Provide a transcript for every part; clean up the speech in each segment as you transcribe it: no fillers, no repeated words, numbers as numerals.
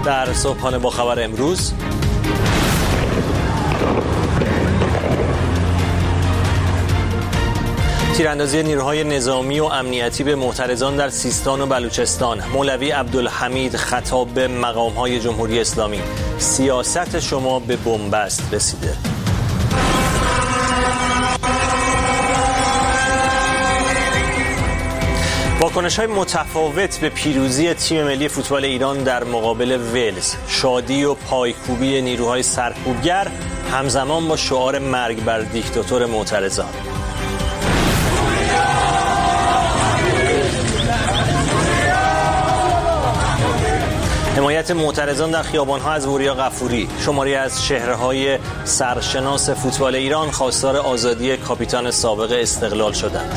در صبحانه با خبر امروز، تیراندازی نیروهای نظامی و امنیتی به معترضان در سیستان و بلوچستان. مولوی عبدالحمید خطاب به مقام‌های جمهوری اسلامی: سیاست شما به بنبست رسیده. واکنش‌های متفاوت به پیروزی تیم ملی فوتبال ایران در مقابل ولز. شادی و پایکوبی نیروهای سرکوبگر همزمان با شعار مرگ بر دیکتاتور معترضان. حمایت معترضان در خیابان‌ها از وریا غفوری. شماری از چهره‌های سرشناس فوتبال ایران خواستار آزادی کاپیتان سابق استقلال شدند.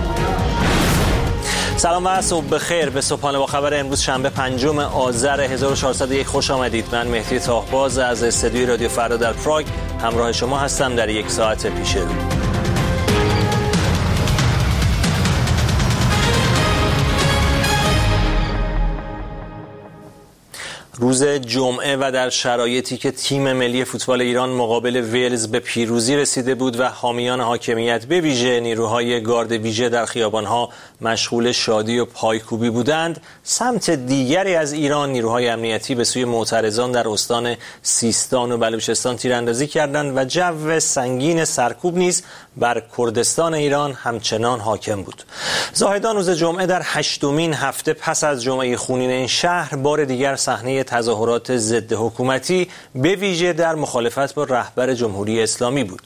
سلام و صبح بخیر. به صبحانه با خبر امروز شنبه 5 آذر 1401 خوش آمدید. من مهدی طاهباز از استودیوی رادیو فردا در پراگ همراه شما هستم در یک ساعت پیش رو. روز جمعه و در شرایطی که تیم ملی فوتبال ایران مقابل ولز به پیروزی رسیده بود و حامیان حاکمیت به ویژه نیروهای گارد ویژه در خیابانها مشغول شادی و پایکوبی بودند، سمت دیگری از ایران نیروهای امنیتی به سوی معترضان در استان سیستان و بلوچستان تیراندازی کردند و جو سنگین سرکوب نیز بر کردستان ایران همچنان حاکم بود. زاهدان روز جمعه در 8مین هفته پس از جمعه خونین این شهر بار دیگر صحنه تظاهرات ضد حکومتی به ویژه در مخالفت با رهبر جمهوری اسلامی بود.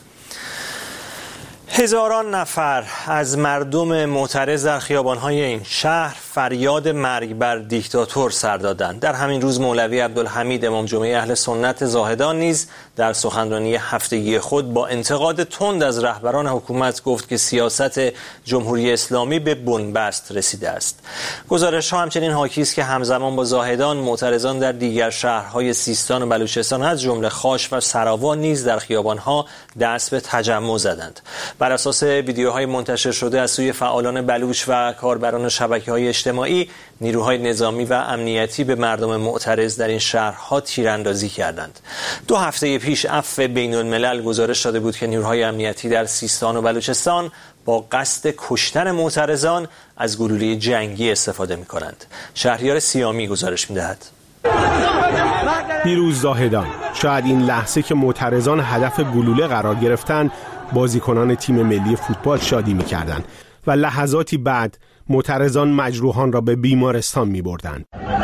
هزاران نفر از مردم معترض در خیابان‌های این شهر فریاد مرگ بر دیکتاتور سر دادند. در همین روز مولوی عبدالحمید امام جمعه اهل سنت زاهدان نیز در سخنرانی هفتگی خود با انتقاد تند از رهبران حکومت گفت که سیاست جمهوری اسلامی به بنبست رسیده است. گزارش‌ها همچنین حاکی است که همزمان با زاهدان معترضان در دیگر شهرهای سیستان و بلوچستان از جمله خاش و سراوا نیز در خیابان‌ها دست به تجمع زدند. بر اساس ویدیوهای منتشر شده از سوی فعالان بلوچ و کاربران شبکه‌های اجتماعی، نیروهای نظامی و امنیتی به مردم معترض در این شهرها تیراندازی کردند. 2 هفته پیش عفو بین‌الملل گزارش داده بود که نیروهای امنیتی در سیستان و بلوچستان با قصد کشتن معترضان از گلوله جنگی استفاده می‌کنند. شهریار سیامی گزارش می‌دهد. پیروز زاهدان: شاید این لحظه که معترضان هدف گلوله قرار گرفتند، بازیکنان تیم ملی فوتبال شادی می‌کردند و لحظاتی بعد معترضان مجروحان را به بیمارستان می‌بردند.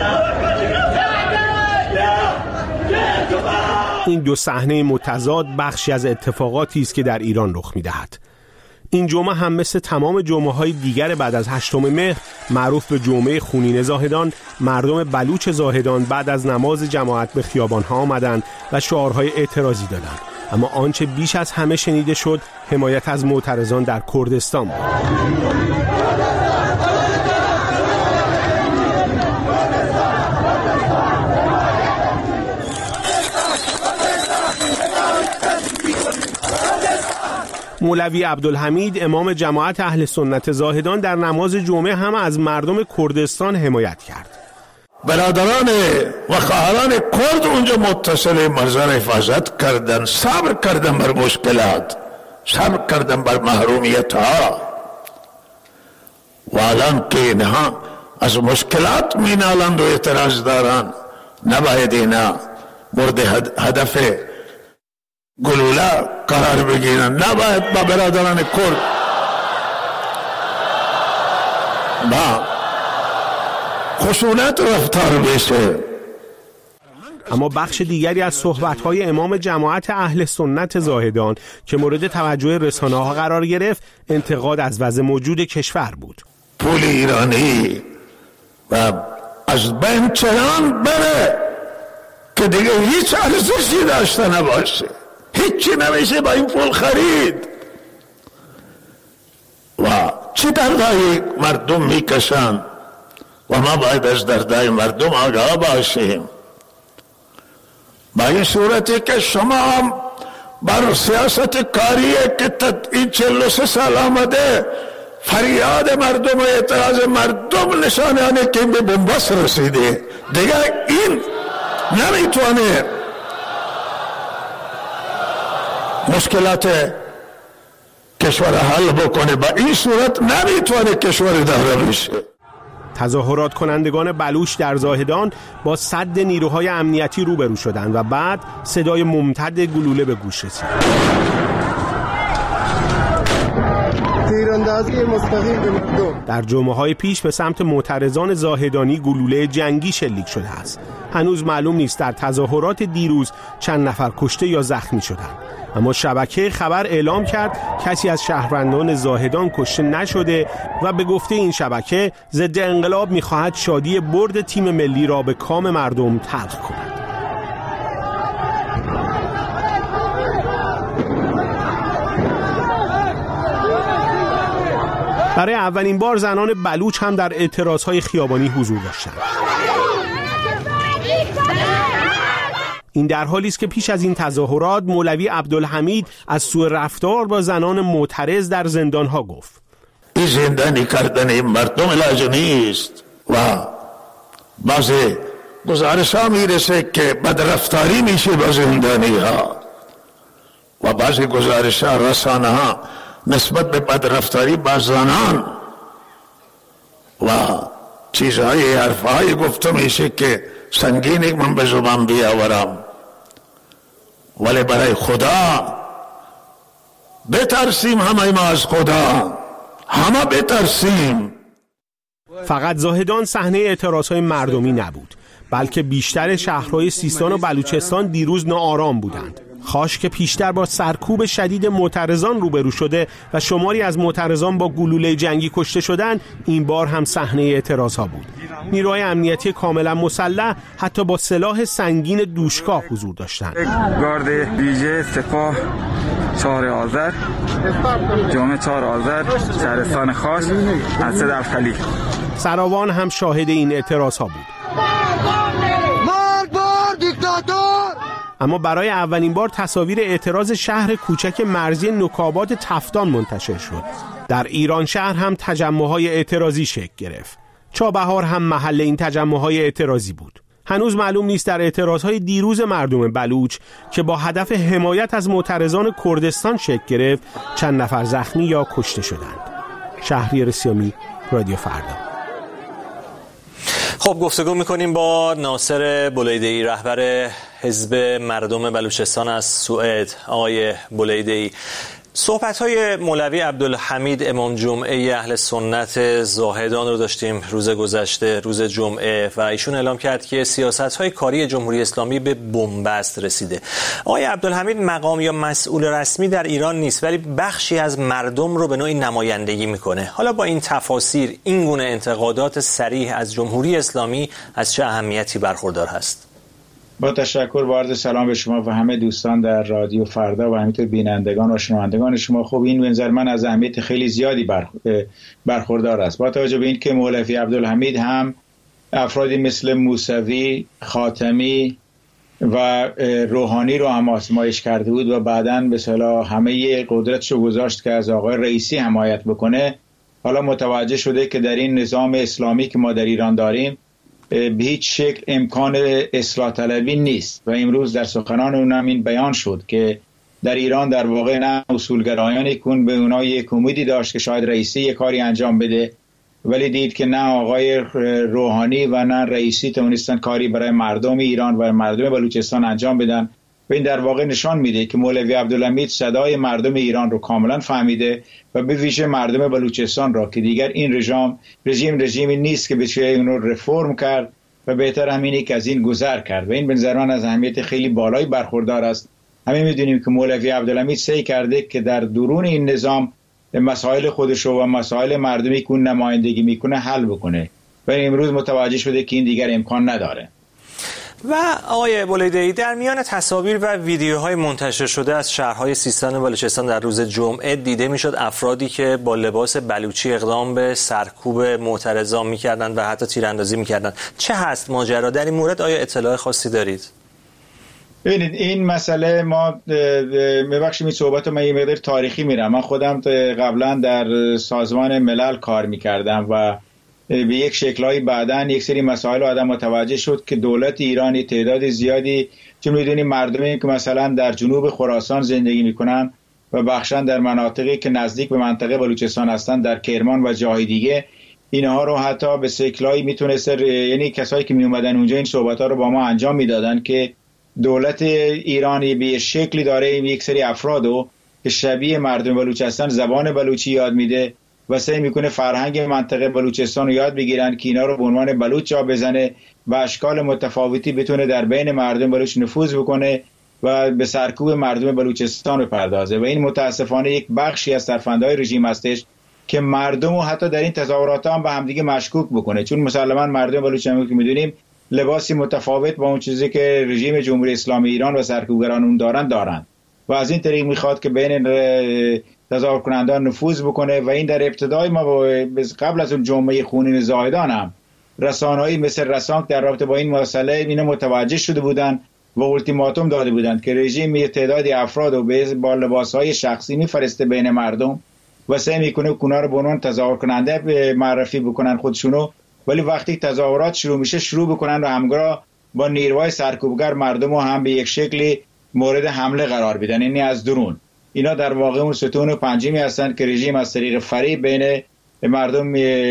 این دو صحنه متضاد بخشی از اتفاقاتی است که در ایران رخ می‌دهد. این جمعه هم مثل تمام جمعه‌های دیگر بعد از 8 مهر معروف به جمعه خونین زاهدان، مردم بلوچ زاهدان بعد از نماز جماعت به خیابان‌ها آمدند و شعارهای اعتراضی دادند. اما آنچه بیش از همه شنیده شد حمایت از معترضان در کردستان بود. مولوی عبدالحمید امام جماعت اهل سنت زاهدان در نماز جمعه هم از مردم کردستان حمایت کرد. برادران و خواهران کرد اونجا متصل مرزا را حفاظت کردن، صبر کردن بر مشکلات، صبر کردن بر محرومیت ها و الان که اینها از مشکلات می نالند و اعتراض دارن، نباید اینا مورد هدف گلوله قرار بگیرن. نباید با برادران کرد با خشونت رفتار بشه. اما بخش دیگری از صحبت‌های امام جماعت اهل سنت زاهدان که مورد توجه رسانه‌ها قرار گرفت، انتقاد از وضع موجود کشور بود. پول ایرانی و از بین چنان بره که دیگه هیچ ارزشی داشته نباشه، هیچی نمیشه با این پول خرید و چی دردای مردم میکشن و ما باید از دردای مردم آگاه باشیم. با این صورتی که شما بر سیاست کاریه که این 43 سال آمده فریاد مردم و اعتراض مردم نشانه که به بنبست رسیده، دیگه این نمیتونه مشکلات کشور حل بکنه. با این صورت نمیتونه کشور داره بشه. تظاهرات کنندگان بلوچ در زاهدان با سد نیروهای امنیتی روبرو شدند و بعد صدای ممتد گلوله به گوش رسید. تیراندازی مستقیم به مردم. در جمعه‌های پیش به سمت معترضان زاهدانی گلوله جنگی شلیک شده است. هنوز معلوم نیست در تظاهرات دیروز چند نفر کشته یا زخمی شدند. اما شبکه خبر اعلام کرد کسی از شهروندان زاهدان کشته نشده و به گفته این شبکه ضد انقلاب می‌خواهد شادی برد تیم ملی را به کام مردم تلخ کند. برای اولین بار زنان بلوچ هم در اعتراضهای خیابانی حضور داشتند. این در حالی است که پیش از این تظاهرات مولوی عبدالحمید از سوء رفتار با زنان معترض در زندانها گفت. این زندانی کردن این مردم علاج نیست و بعضی گزارش ها میرسه که بدرفتاری میشه با زندانی ها و بعضی گزارش ها رسانه ها نسبت به بدرفتاری با زنان و چیزهای حرفهای گفته میشه که سنگینی من به زبان بیاورم، ولی برای خدا بترسیم. همه ما از خدا همه بترسیم. فقط زاهدان صحنه اعتراضهای مردمی نبود، بلکه بیشتر شهرهای سیستان و بلوچستان دیروز ناآرام بودند. خاش که پیشتر با سرکوب شدید معترضان روبرو شده و شماری از معترضان با گلوله جنگی کشته شدند، این بار هم صحنه اعتراضها بود. نیروهای امنیتی کاملا مسلح حتی با سلاح سنگین دوشکاه حضور داشتند. گارد ویژه سپاه 4 آذر جمعه 4 آذر شهرستان خاص از صدرخلی. سراوان هم شاهد این اعتراضها بود. اما برای اولین بار تصاویر اعتراض شهر کوچک مرزی نکابات تفتان منتشر شد. در ایران شهر هم تجمع‌های اعتراضی شکل گرفت. چابهار هم محل این تجمع‌های اعتراضی بود. هنوز معلوم نیست در اعتراضهای دیروز مردم بلوچ که با هدف حمایت از معترضان کردستان شکل گرفت چند نفر زخمی یا کشته شدند. شهریار سیامی، رادیو فردا. خب گفتگو میکنیم با ناصر بولیده‌ای، رهبر حزب مردم بلوچستان از سوئد. آقای بولیده‌ای، صحبت‌های مولوی عبدالحمید امام جمعه اهل سنت زاهدان رو داشتیم روز گذشته، روز جمعه، و ایشون اعلام کرد که سیاست‌های کاری جمهوری اسلامی به بنبست رسیده. آقای عبدالحمید مقام یا مسئول رسمی در ایران نیست، ولی بخشی از مردم رو به نوعی نمایندگی میکنه. حالا با این تفاسیر این گونه انتقادات صریح از جمهوری اسلامی از چه اهمیتی برخوردار هست؟ با تشکر و عرض سلام به شما و همه دوستان در رادیو فردا و همینطور بینندگان و شنوندگان شما. خب این به نظر من از اهمیت خیلی زیادی برخوردار است، با توجه به این که مولوی عبدالحمید هم افرادی مثل موسوی، خاتمی و روحانی رو هم آزمایش کرده بود و بعداً به اصطلاح همه قدرتشو گذاشت که از آقای رئیسی حمایت بکنه. حالا متوجه شده که در این نظام اسلامی که ما در ایران داریم به هیچ شکل امکان اصلاح طلبی نیست و امروز در سخنان اونم این بیان شد که در ایران در واقع نه اصولگرایانی کن به اونا یک امیدی داشت که شاید رئیسی یک کاری انجام بده، ولی دید که نه آقای روحانی و نه رئیسی تونستن کاری برای مردم ایران و مردم بلوچستان انجام بدن. و این در واقع نشان میده که مولوی عبدالحمید صدای مردم ایران رو کاملا فهمیده و به ویژه مردم بلوچستان را که دیگر این رژیمی نیست که بشه اون رو رفرم کرد و بهتر همینی که از این گذر کرد و این به نظر من از اهمیت خیلی بالایی برخوردار است. همه میدونیم که مولوی عبدالحمید سعی کرده که در درون این نظام مسائل خودش و مسائل مردمی که اون نمایندگی میکنه حل بکنه و امروز متوجه شده که این دیگر امکان نداره. و آقای بولیده‌ای، در میان تصاویر و ویدیوهای منتشر شده از شهرهای سیستان و بلوچستان در روز جمعه دیده میشد افرادی که با لباس بلوچی اقدام به سرکوب معترضان میکردند و حتی تیراندازی میکردند. چه هست ماجرا در این مورد؟ آیا اطلاع خاصی دارید؟ ببینید این مسئله ما میبخشیم این صحبت من یه مقدار تاریخی میرم. من خودم قبلا در سازمان ملل کار میکردم و به یک شکل‌های بعداً یک سری مسائل آدم متوجه شد که دولت ایرانی تعداد زیادی، چون می‌دونیم مردمی که مثلا در جنوب خراسان زندگی می‌کنن و بخشاً در مناطقی که نزدیک به منطقه بلوچستان هستند، در کرمان و جاهای دیگه، اینها رو حتی به شکل‌هایی میتونست، یعنی کسایی که می اومدن اونجا این صحبت‌ها رو با ما انجام میدادن که دولت ایرانی به شکلی داره یک سری افرادو که شبیه مردم بلوچستان زبان بلوچی یاد میده و سعی میکنه فرهنگ منطقه بلوچستان رو یاد بگیرن که اینا رو به عنوان بلوچ جا بزنه و اشکال متفاوتی بتونه در بین مردم بلوچ نفوذ بکنه و به سرکوب مردم بلوچستان بپردازه. و این متاسفانه یک بخشی از ترفندهای رژیم هستش که مردم رو حتی در این تظاهرات هم به همدیگه مشکوک بکنه، چون مسلماً مردم بلوچستان که میدونیم لباسی متفاوت با اون چیزی که رژیم جمهوری اسلامی ایران و سرکوبگران اون دارن و از این طریق میخواد که بین تظاهر کنندگان نفوذ بکنه. و این در ابتدای ما قبل از اون جمعه خونین زاهدان هم رسانه‌ای مثل رسانک در رابطه با این مسئله اینا متوجه شده بودن و التیماتوم داده بودند که رژیم تعدادی افراد رو با لباس‌های شخصی میفرسته بین مردم و سعی میکنه اونا رو به عنوان تظاهر کننده معرفی بکنن خودشونو، ولی وقتی تظاهرات شروع میشه شروع بکنن و همگرا با نیروهای سرکوبگر مردم رو هم به یک شکلی مورد حمله قرار بدن، یعنی از درون. اینا در واقع اون ستون پنجمی هستند که رژیم از طریق فریب بین مردم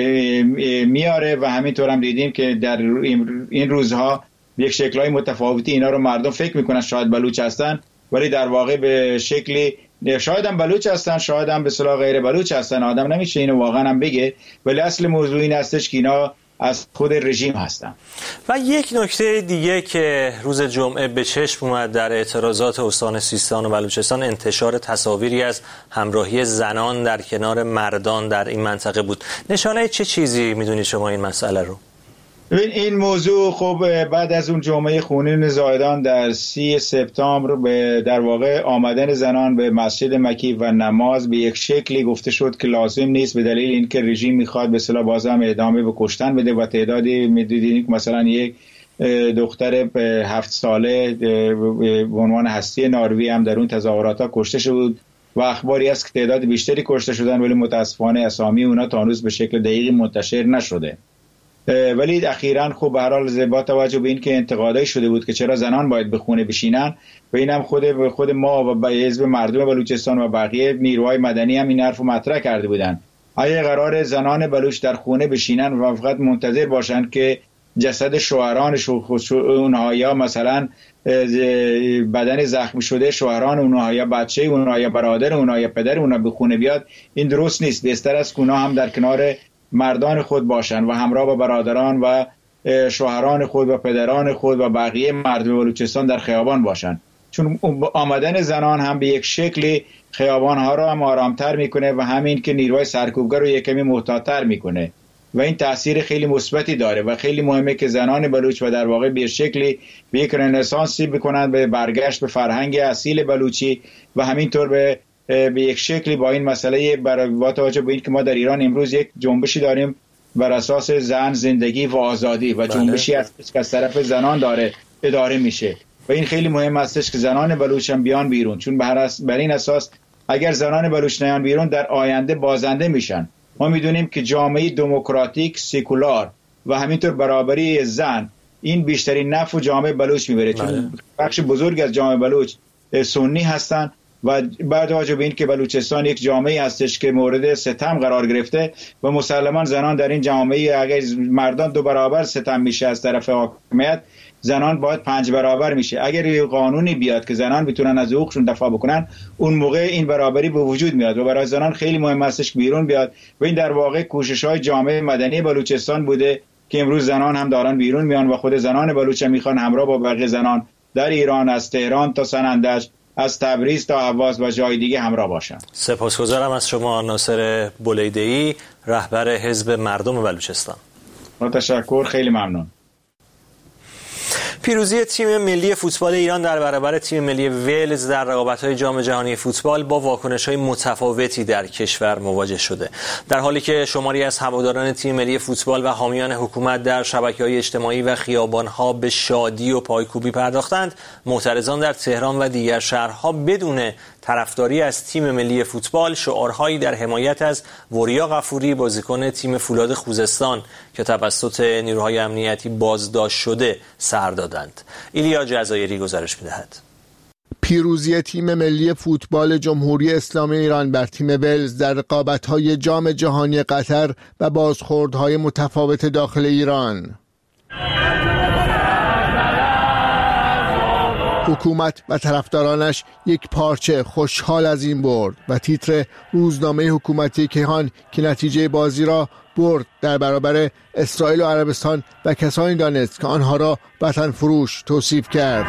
میاره و همینطور هم دیدیم که در این روزها یک شکل‌های متفاوتی اینا رو مردم فکر میکنن شاید بلوچ هستن ولی در واقع به شکلی شاید هم بلوچ هستن، شاید هم به اصطلاح غیر بلوچ هستن. آدم نمیشه اینو واقعا هم بگه، ولی اصل موضوع این هستش که اینا از خود رژیم هستن. و یک نکته دیگه که روز جمعه به چشم اومد در اعتراضات استان سیستان و بلوچستان انتشار تصاویری از همراهی زنان در کنار مردان در این منطقه بود. نشانه چه چیزی میدونید شما این مسئله رو؟ این موضوع خب بعد از اون جمعه خونین زاهدان در 30 سپتامبر به در واقع آمدن زنان به مسجد مکی و نماز به یک شکلی گفته شد که لازم نیست به دلیل اینکه رژیم میخواد به اصطلاح بازم ادامه به کشتن بده و تعدادی میدونید که مثلا یک دختر 7 ساله به عنوان هستی ناروی هم در اون تظاهرات ها کشته شد و اخباری است که تعداد بیشتری کشته شدن، ولی متاسفانه اسامی اونا تا هنوز به شکل دقیقی منتشر نشده. ولی اخیراً خب به هر حال با توجه به این که انتقادایی شده بود که چرا زنان باید به خونه بشینن و اینم خود ما و حزب مردم بلوچستان و بقیه نیروهای مدنی هم این حرفو مطرح کرده بودن، اگه قرار زنان بلوچ در خونه بشینن و فقط منتظر باشن که جسد شوهران اونها یا مثلا بدن زخمی شده شوهران اونها یا بچه اونها یا برادر اونها یا پدر اونها به خونه بیاد، این درست نیست. بهتر است که اونها هم در کنار مردان خود باشن و همراه با برادران و شوهران خود و پدران خود و بقیه مردم بلوچستان در خیابان باشن، چون آمدن زنان هم به یک شکلی خیابان ها رو هم آرامتر میکنه و همین که نیروهای سرکوبگر رو یک کمی محتاط‌تر میکنه و این تاثیر خیلی مثبتی داره و خیلی مهمه که زنان بلوچ و در واقع به شکلی به یک رنسانسی بکنن، به برگشت به فرهنگ اصیل بلوچی و همینطور به یک شکلی با این مسئله با توجه به این که ما در ایران امروز یک جنبشی داریم بر اساس زن، زندگی و آزادی و جنبشی هستش که از طرف زنان داره اداره میشه و این خیلی مهم هستش که زنان بلوچ هم بیان بیرون، چون بر این اساس اگر زنان بلوچ نیان بیرون در آینده بازنده میشن. ما میدونیم که جامعه دموکراتیک سکولار و همینطور برابری زن این بیشترین نفع جامعه بلوچ میبره، چون بخش بزرگ از جامعه بلوچ سنی هستن و بعد توجه به این که بلوچستان یک جامعه هستش که مورد ستم قرار گرفته و مسلمان زنان در این جامعه اگر مردان 2 برابر ستم میشه از طرف حاکمیت، زنان باید 5 برابر میشه. اگر یه قانونی بیاد که زنان بتونن از حقوقشون دفاع بکنن، اون موقع این برابری به وجود میاد و برای زنان خیلی مهم هستش بیرون بیاد و این در واقع کوشش‌های جامعه مدنی بلوچستان بوده که امروز زنان هم دارن بیرون میان و خود زنان بلوچ میخوان همراه با بقیه زنان در ایران از تهران تا سنندج، از تبریز تا اهواز و جای دیگه همراه باشن. سپاسگزارم از شما ناصر بولیده‌ای، رهبر حزب مردم بلوچستان. تشکر، خیلی ممنون. پیروزی تیم ملی فوتبال ایران در برابر تیم ملی ولز در رقابت‌های جام جهانی فوتبال با واکنش‌های متفاوتی در کشور مواجه شده. در حالی که شماری از هواداران تیم ملی فوتبال و حامیان حکومت در شبکه‌های اجتماعی و خیابان‌ها به شادی و پایکوبی پرداختند، معترضان در تهران و دیگر شهرها بدون طرفداری از تیم ملی فوتبال شعارهایی در حمایت از وریا غفوری بازیکن تیم فولاد خوزستان که توسط نیروهای امنیتی بازداشت شده سر دادند. ایلیا جزایری گزارش می‌دهد. پیروزی تیم ملی فوتبال جمهوری اسلامی ایران بر تیم ولز در رقابت‌های جام جهانی قطر و بازخوردهای متفاوت داخل ایران. حکومت و طرفدارانش یک پارچه خوشحال از این برد و تیتر روزنامه حکومتی کیهان که نتیجه بازی را برد در برابر اسرائیل و عربستان و کسانی دانست که آنها را وطن فروش توصیف کرد.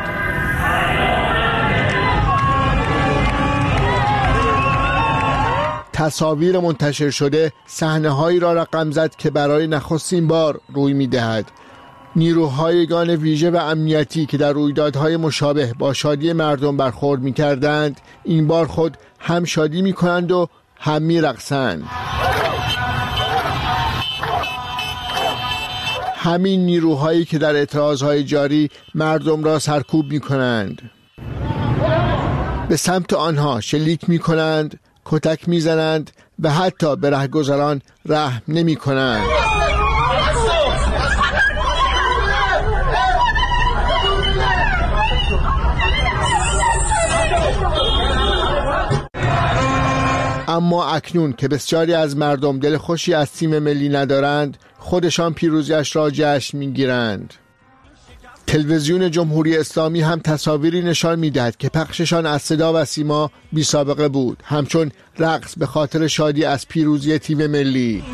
تصاویر منتشر شده صحنه‌هایی را رقم زد که برای نخستین بار روی می‌دهد. نیروهای یگان ویژه و امنیتی که در رویدادهای مشابه با شادی مردم برخورد می‌کردند، این بار خود هم شادی می‌کنند و هم می‌رقصند. همین نیروهایی که در اعتراضهای جاری مردم را سرکوب می‌کنند. به سمت آنها شلیک می‌کنند، کتک می‌زنند و حتی به رهگذران رحم نمی‌کنند. اما اکنون که بسیاری از مردم دل خوشی از تیم ملی ندارند، خودشان پیروزیش را جشن می‌گیرند. تلویزیون جمهوری اسلامی هم تصاویری نشان می‌دهد که پخششان از صدا و سیما بی سابقه بود، همچون رقص به خاطر شادی از پیروزی تیم ملی.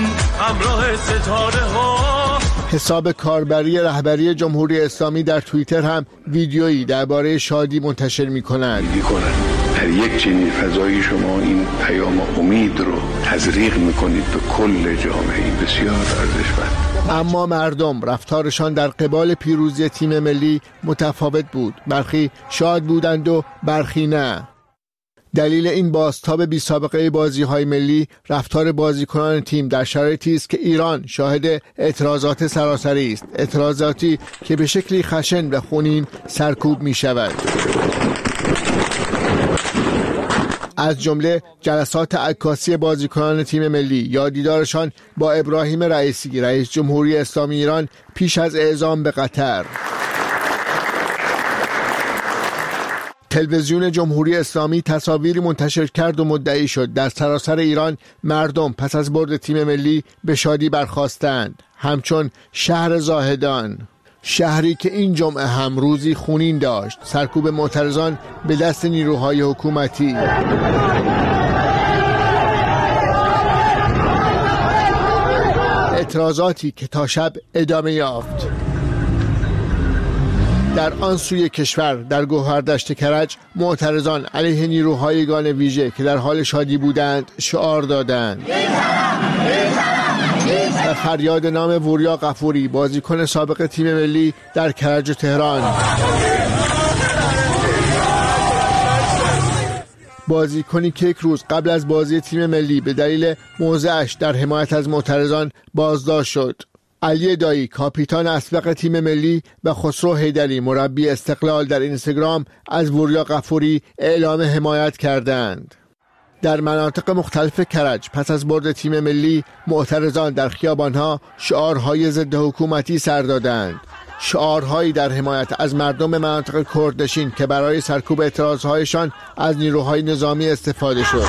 حساب کاربری رهبری جمهوری اسلامی در توییتر هم ویدیویی درباره شادی منتشر می‌کند. در یک چنین فضایی شما این پیام امید رو تزریق میکنید به کل جامعه، بسیار ارزشمند. اما مردم رفتارشان در قبال پیروزی تیم ملی متفاوت بود. برخی شاد بودند و برخی نه. دلیل این بازتاب بی سابقه بازی‌های ملی رفتار بازیکنان تیم در شرایطی است که ایران شاهد اعتراضات سراسری است، اعتراضاتی که به شکلی خشن و خونین سرکوب می‌شود. از جمله جلسات عکاسی بازیکنان تیم ملی یا دیدارشان با ابراهیم رئیسی رئیس جمهوری اسلامی ایران پیش از اعزام به قطر. تلویزیون جمهوری اسلامی تصاویری منتشر کرد و مدعی شد در سراسر ایران مردم پس از برد تیم ملی به شادی برخاستند، همچون شهر زاهدان، شهری که این جمعه هم روزی خونین داشت، سرکوب معترضان به دست نیروهای حکومتی. اعتراضاتی که تا شب ادامه یافت. در آن سوی کشور در گوهردشت کرج معترضان علیه نیروهای یگان ویژه که در حال شادی بودند شعار دادند و فریاد نام وریا غفوری بازیکن سابق تیم ملی در کرج و تهران. بازیکنی که یک روز قبل از بازی تیم ملی به دلیل موضعش در حمایت از معترضان بازداشت شد. علی دایی کاپیتان اسبق تیم ملی و خسرو حیدری مربی استقلال در اینستاگرام از وریا غفوری اعلام حمایت کردند. در مناطق مختلف کرج پس از برد تیم ملی معترضان در خیابانها شعارهای ضد حکومتی سر دادند، شعارهایی در حمایت از مردم مناطق کردنشین که برای سرکوب اعتراضهایشان از نیروهای نظامی استفاده شد.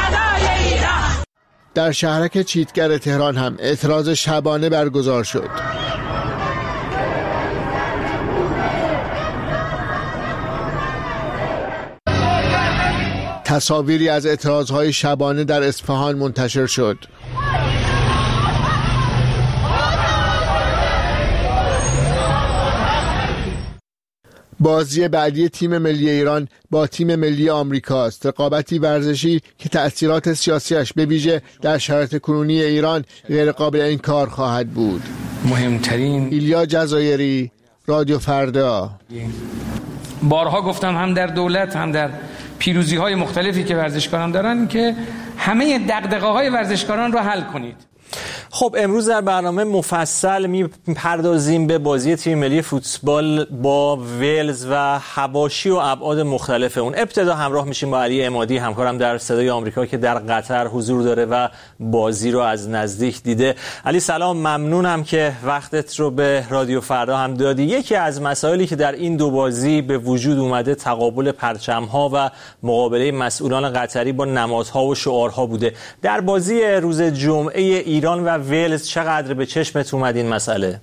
در شهرک چیتگر تهران هم اعتراض شبانه برگزار شد. تصاویری از اعتراضهای شبانه در اصفهان منتشر شد. بازی بعدی تیم ملی ایران با تیم ملی آمریکاست، رقابتی ورزشی که تأثیرات سیاسیش به ویژه در شرایط کنونی ایران غیر قابل انکار خواهد بود. مهمترین ایلیا جزایری، رادیو فردا. بارها گفتم هم در دولت هم در پیروزی‌های مختلفی که ورزشکاران دارن که همه دغدغه‌های ورزشکاران رو حل کنید. خب امروز در برنامه مفصل میپردازیم به بازی تیم ملی فوتبال با ولز و حواشی و ابعاد مختلف اون. ابتدا همراه میشیم با علی عمادی، همکارم در صدای آمریکا که در قطر حضور داره و بازی رو از نزدیک دیده. علی سلام، ممنونم که وقتت رو به رادیو فردا هم دادی. یکی از مسائلی که در این دو بازی به وجود اومده تقابل پرچم‌ها و مقابله مسئولان قطری با نمادها و شعارها بوده. در بازی روز جمعه ایران و ولز چقدر به چشمت اومد این مسئله؟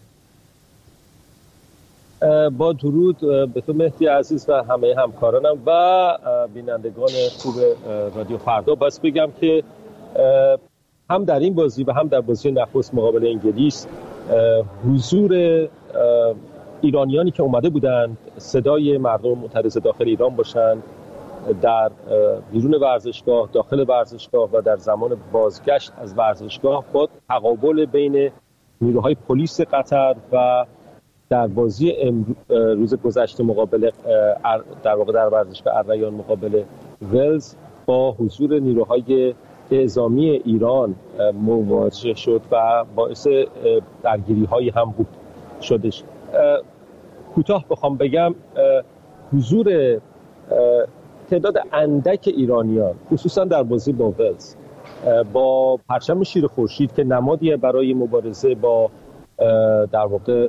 با درود به تو مهدی عزیز و همه همکارانم و بینندگان خوب رادیو فردا، بس بگم که هم در این بازی و هم در بازی نخست مقابل انگلیس حضور ایرانیانی که اومده بودند صدای مردم معترض داخل ایران باشند، در بیرون ورزشگاه، داخل ورزشگاه و در زمان بازگشت از ورزشگاه با تقابل بین نیروهای پلیس قطر و در بازی روز گذشته مقابل در واقع در ورزشگاه الریان مقابل ولز با حضور نیروهای اعزامی ایران مواجه شد و باعث درگیری‌های هم بود شدش. کوتاه بخوام بگم، حضور تعداد اندک ایرانیان خصوصا در بازی با ولز با پرچم شیر خورشید که نمادیه برای مبارزه با در واقع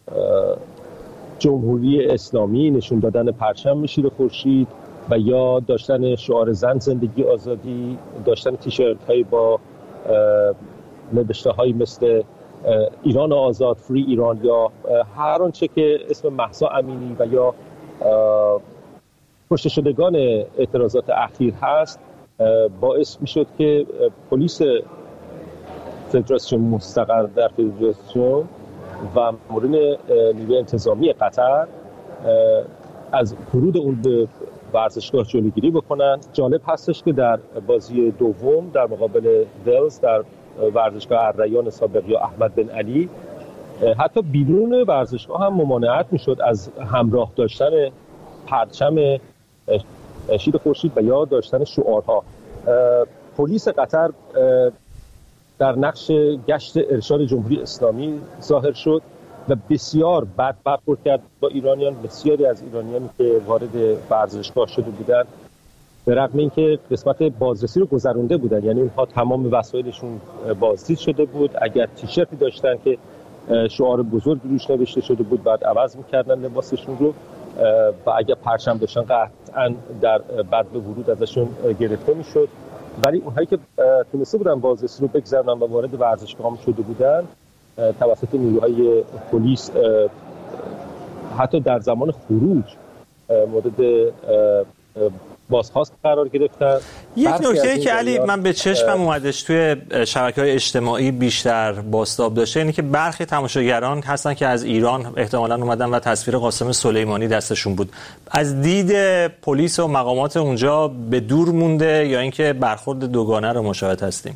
جمهوری اسلامی، نشون دادن پرچم شیر خورشید و یا داشتن شعار زن زندگی آزادی، داشتن تیشرت هایی با نوشته هایی مثل ایران آزاد، فری ایران یا هر آنچه که اسم مهسا امینی و یا کشته شدگان اعتراضات اخیر هست باعث میشد که پلیس فدراسیون مستقر در فدراسیون و مورد نیروی انتظامی قطر از ورود اون به ورزشگاه جلوگیری بکنن. جالب هستش که در بازی دوم در مقابل ولز در ورزشگاه الریان سابق یا احمد بن علی حتی بیرون ورزشگاه هم ممانعت میشد از همراه داشتن پرچم شیر خورشید و یا داشتن شعارها. پلیس قطر در نقش گشت ارشاد جمهوری اسلامی ظاهر شد و بسیار بد برخورد کرد با ایرانیان. بسیاری از ایرانیانی که وارد ورزشگاه شده بودند به رغم اینکه قسمت بازرسی رو گذرونده بودن، یعنی اونها تمام وسایلشون بازدید شده بود، اگر تیشرتی داشتن که شعار بزرگی روش نوشته شده بود بعد عوض می‌کردن لباسشون رو و اگر پرچم داشتن قطعاً در بعد به ورود ازشون گرفته میشد. ولی اونهایی که تونسته بودن بازرسی رو بگذرونن و وارد ورزشگاه شده بودن توسط نیروهای پلیس حتی در زمان خروج مورد بازخواست قرار گرفتن. یک نکته که علی من به چشمم اومدش توی شبکه‌های اجتماعی بیشتر بازتاب داشته اینه که برخی تماشاگران هستن که از ایران احتمالاً اومدن و تصویر قاسم سلیمانی دستشون بود. از دید پلیس و مقامات اونجا به دور مونده یا اینکه برخورد دوگانه رو مشاهد هستیم؟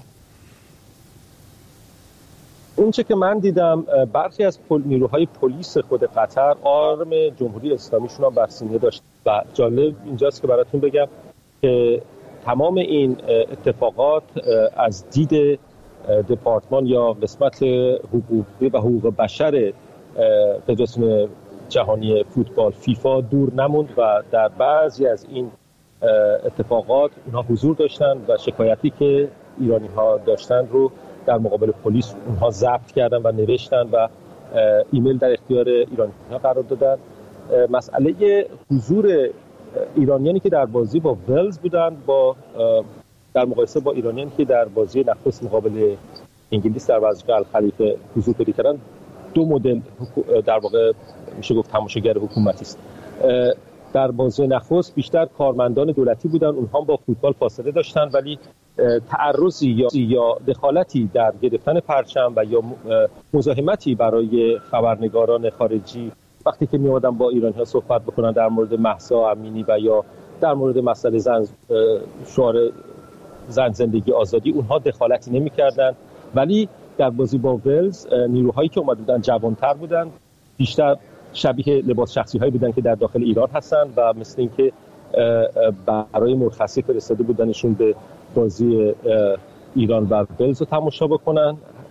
اون چه که من دیدم برخی از نیروهای پلیس خود قطر آرم جمهوری اسلامیشون هم بر سینه داشت و جالب اینجاست که براتون بگم که تمام این اتفاقات از دید دپارتمان یا قسمت حقوقی و حقوق بشر فدراسیون جهانی فوتبال فیفا دور نموند و در بعضی از این اتفاقات اونها حضور داشتن و شکایتی که ایرانی ها داشتن رو در مقابل پلیس اونها ضبط کردن و نوشتن و ایمیل در اختیار ایرانی ها قرار دادن. مسئله حضور ایرانیانی که در بازی با ولز بودن با در مقایسه با ایرانیانی که در بازی نخست مقابل انگلیس در ورزشگاه الخلیفه حضور پیدا کردن، دو مدل در واقع میشه گفت تماشاگر حکومتی است. در بازی نخست بیشتر کارمندان دولتی بودن، اونها با فوتبال فاصله داشتن ولی تعرضی یا دخالتی در گرفتن پرچم و یا مزاحمتی برای خبرنگاران خارجی وقتی که می‌آمدن با ایرانی‌ها صحبت بکنن در مورد مهسا امینی و یا در مورد مسئله شعار زن زندگی آزادی اونها دخالتی نمی‌کردن. ولی در بازی با ولز نیروهایی که اومده بودن جوان‌تر بودن، بیشتر شبیه لباس شخصی‌هایی بودن که در داخل ایران هستن و مثل اینکه برای مرخصی فرستاده بودنشون به بازی ایران و ولز رو تماشا بکنن.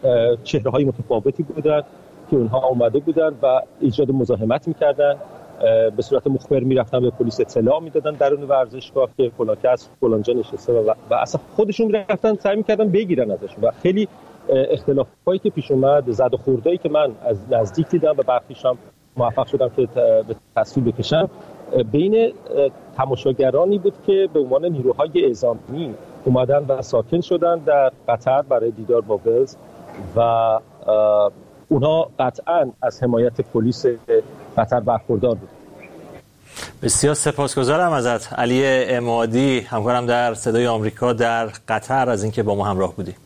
چهره‌های متفاوتی بودن که اونها اومده بودن و ایجاد مزاحمت می‌کردن، به صورت مخبر میرفتن به پلیس اطلاع میدادن درون ورزشگاه که فلان کس فلانجا نشسته و اصلا خودشون رفتن سعی می‌کردن بگیرن ازشون و خیلی اختلافایی که پیش اومد، زد و خوردایی که من از نزدیک دیدم و برخیش هم موفق شدم که به تصویر بکشم بین تماشاگرانی بود که به عنوان نیروهای اعزامی اومدن و ساکن شدن در قطر برای دیدار با ولز و اونها قطعاً از حمایت پلیس قطر برخوردار بود. بسیار سپاسگزارم ازت علی عمادی، همکارم در صدای آمریکا در قطر، از اینکه با ما همراه بودی.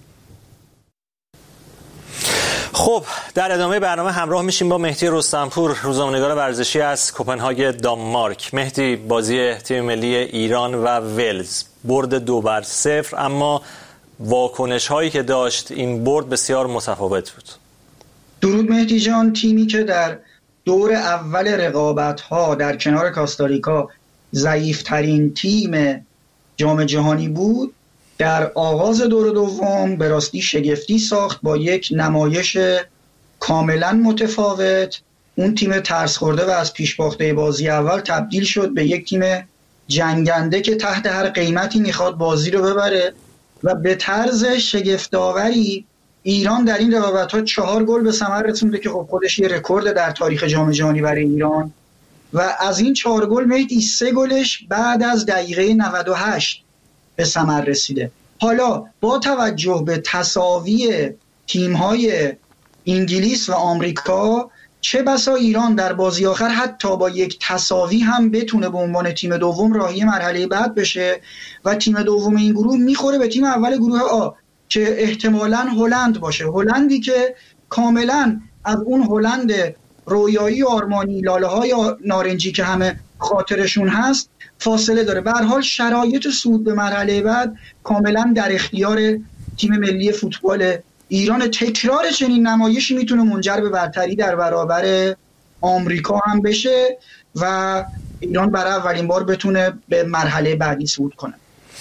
خب در ادامه برنامه همراه میشیم با مهدی رستمپور، روزنامه‌نگار ورزشی از کوپنهاگ دانمارک. مهدی، بازی تیم ملی ایران و ولز برد 2-0، اما واکنش هایی که داشت این برد بسیار متفاوت بود. درود مهدی جان. تیمی که در دور اول رقابت ها در کنار کاستاریکا ضعیفترین تیم جام جهانی بود، در آغاز دور دوم به راستی شگفتی ساخت با یک نمایش کاملا متفاوت. اون تیم ترس خورده و از پیش باخته بازی اول تبدیل شد به یک تیم جنگنده که تحت هر قیمتی میخواد بازی رو ببره و به طرز شگفت‌آوری ایران در این رقابت‌ها 4 گل به ثمر رسونده که خب خودش یه رکورد در تاریخ جام جهانی برای ایران و از این 4 گل مهدی 3 گلش بعد از دقیقه 98 به ثمر رسیده. حالا با توجه به تساوی تیم‌های انگلیس و آمریکا، چه بسا ایران در بازی آخر حتی با یک تساوی هم بتونه به عنوان تیم دوم راهی مرحله بعد بشه و تیم دوم این گروه میخوره به تیم اول گروه آ که احتمالاً هلند باشه. هلندی که کاملاً از اون هلند رویایی آرمانی، لاله‌های نارنجی که همه خاطرشون هست فاصله داره. به هر حال شرایط صعود به مرحله بعد کاملا در اختیار تیم ملی فوتبال ایران. تکرار چنین نمایشی میتونه منجر به برتری در برابر آمریکا هم بشه و ایران برای اولین بار بتونه به مرحله بعدی صعود کنه.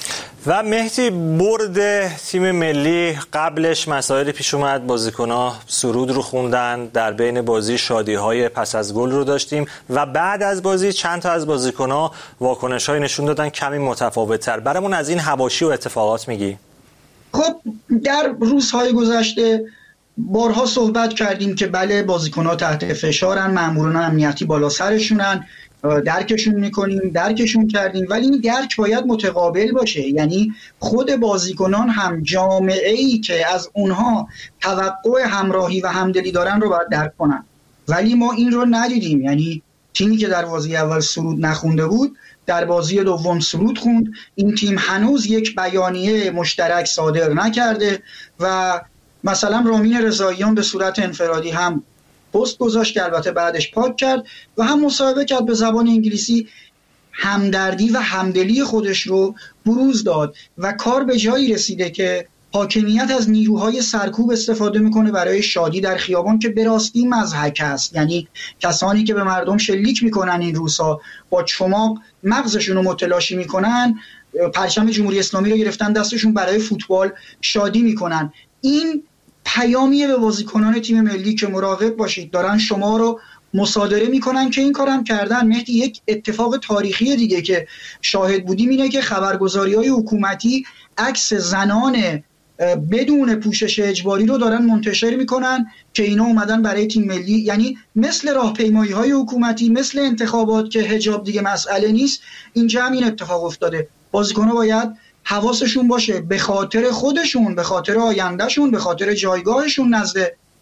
و مهدی، برد تیم ملی قبلش مسائلی پیش اومد، بازیکن‌ها سرود رو خوندن، در بین بازی شادی‌های پس از گل رو داشتیم و بعد از بازی چند تا از بازیکن‌ها واکنش‌های نشون دادن کمی متفاوت‌تر. برامون از این حواشی و اتفاقات میگی؟ خب در روزهای گذشته بارها صحبت کردیم که بله بازیکن‌ها تحت فشارن، ماموران امنیتی بالا سرشونن، درکشون میکنیم، درکشون کردیم، ولی این درک باید متقابل باشه. یعنی خود بازیکنان هم جامعه‌ای که از اونها توقع همراهی و همدلی دارن رو باید درک کنن، ولی ما این رو ندیدیم. یعنی تیمی که در بازی اول سرود نخونده بود در بازی دوم سرود خوند. این تیم هنوز یک بیانیه مشترک صادر نکرده و مثلا رامین رضاییان به صورت انفرادی هم پست گذاشت که البته بعدش پاک کرد و هم مصاحبه کرد به زبان انگلیسی، همدردی و همدلی خودش رو بروز داد و کار به جایی رسیده که حاکمیت از نیروهای سرکوب استفاده میکنه برای شادی در خیابان که به راستی مضحک است. یعنی کسانی که به مردم شلیک میکنن این روزها با چماق مغزشون رو متلاشی میکنن، پرچم جمهوری اسلامی رو گرفتن دستشون، برای فوتبال شادی میکنن. این پیامیه به بازیکنان تیم ملی که مراقب باشید، دارن شما رو مصادره میکنن که این کارم کردن. مهدی، یک اتفاق تاریخی دیگه که شاهد بودیم اینه که خبرگزاری‌های حکومتی عکس زنان بدون پوشش اجباری رو دارن منتشر میکنن که اینا اومدن برای تیم ملی. یعنی مثل راهپیمایی‌های حکومتی، مثل انتخابات که حجاب دیگه مسئله نیست، اینجا هم این اتفاق افتاده. بازیکن‌ها باید حواسشون باشه به خاطر خودشون، به خاطر آیندهشون، به خاطر جایگاهشون نزد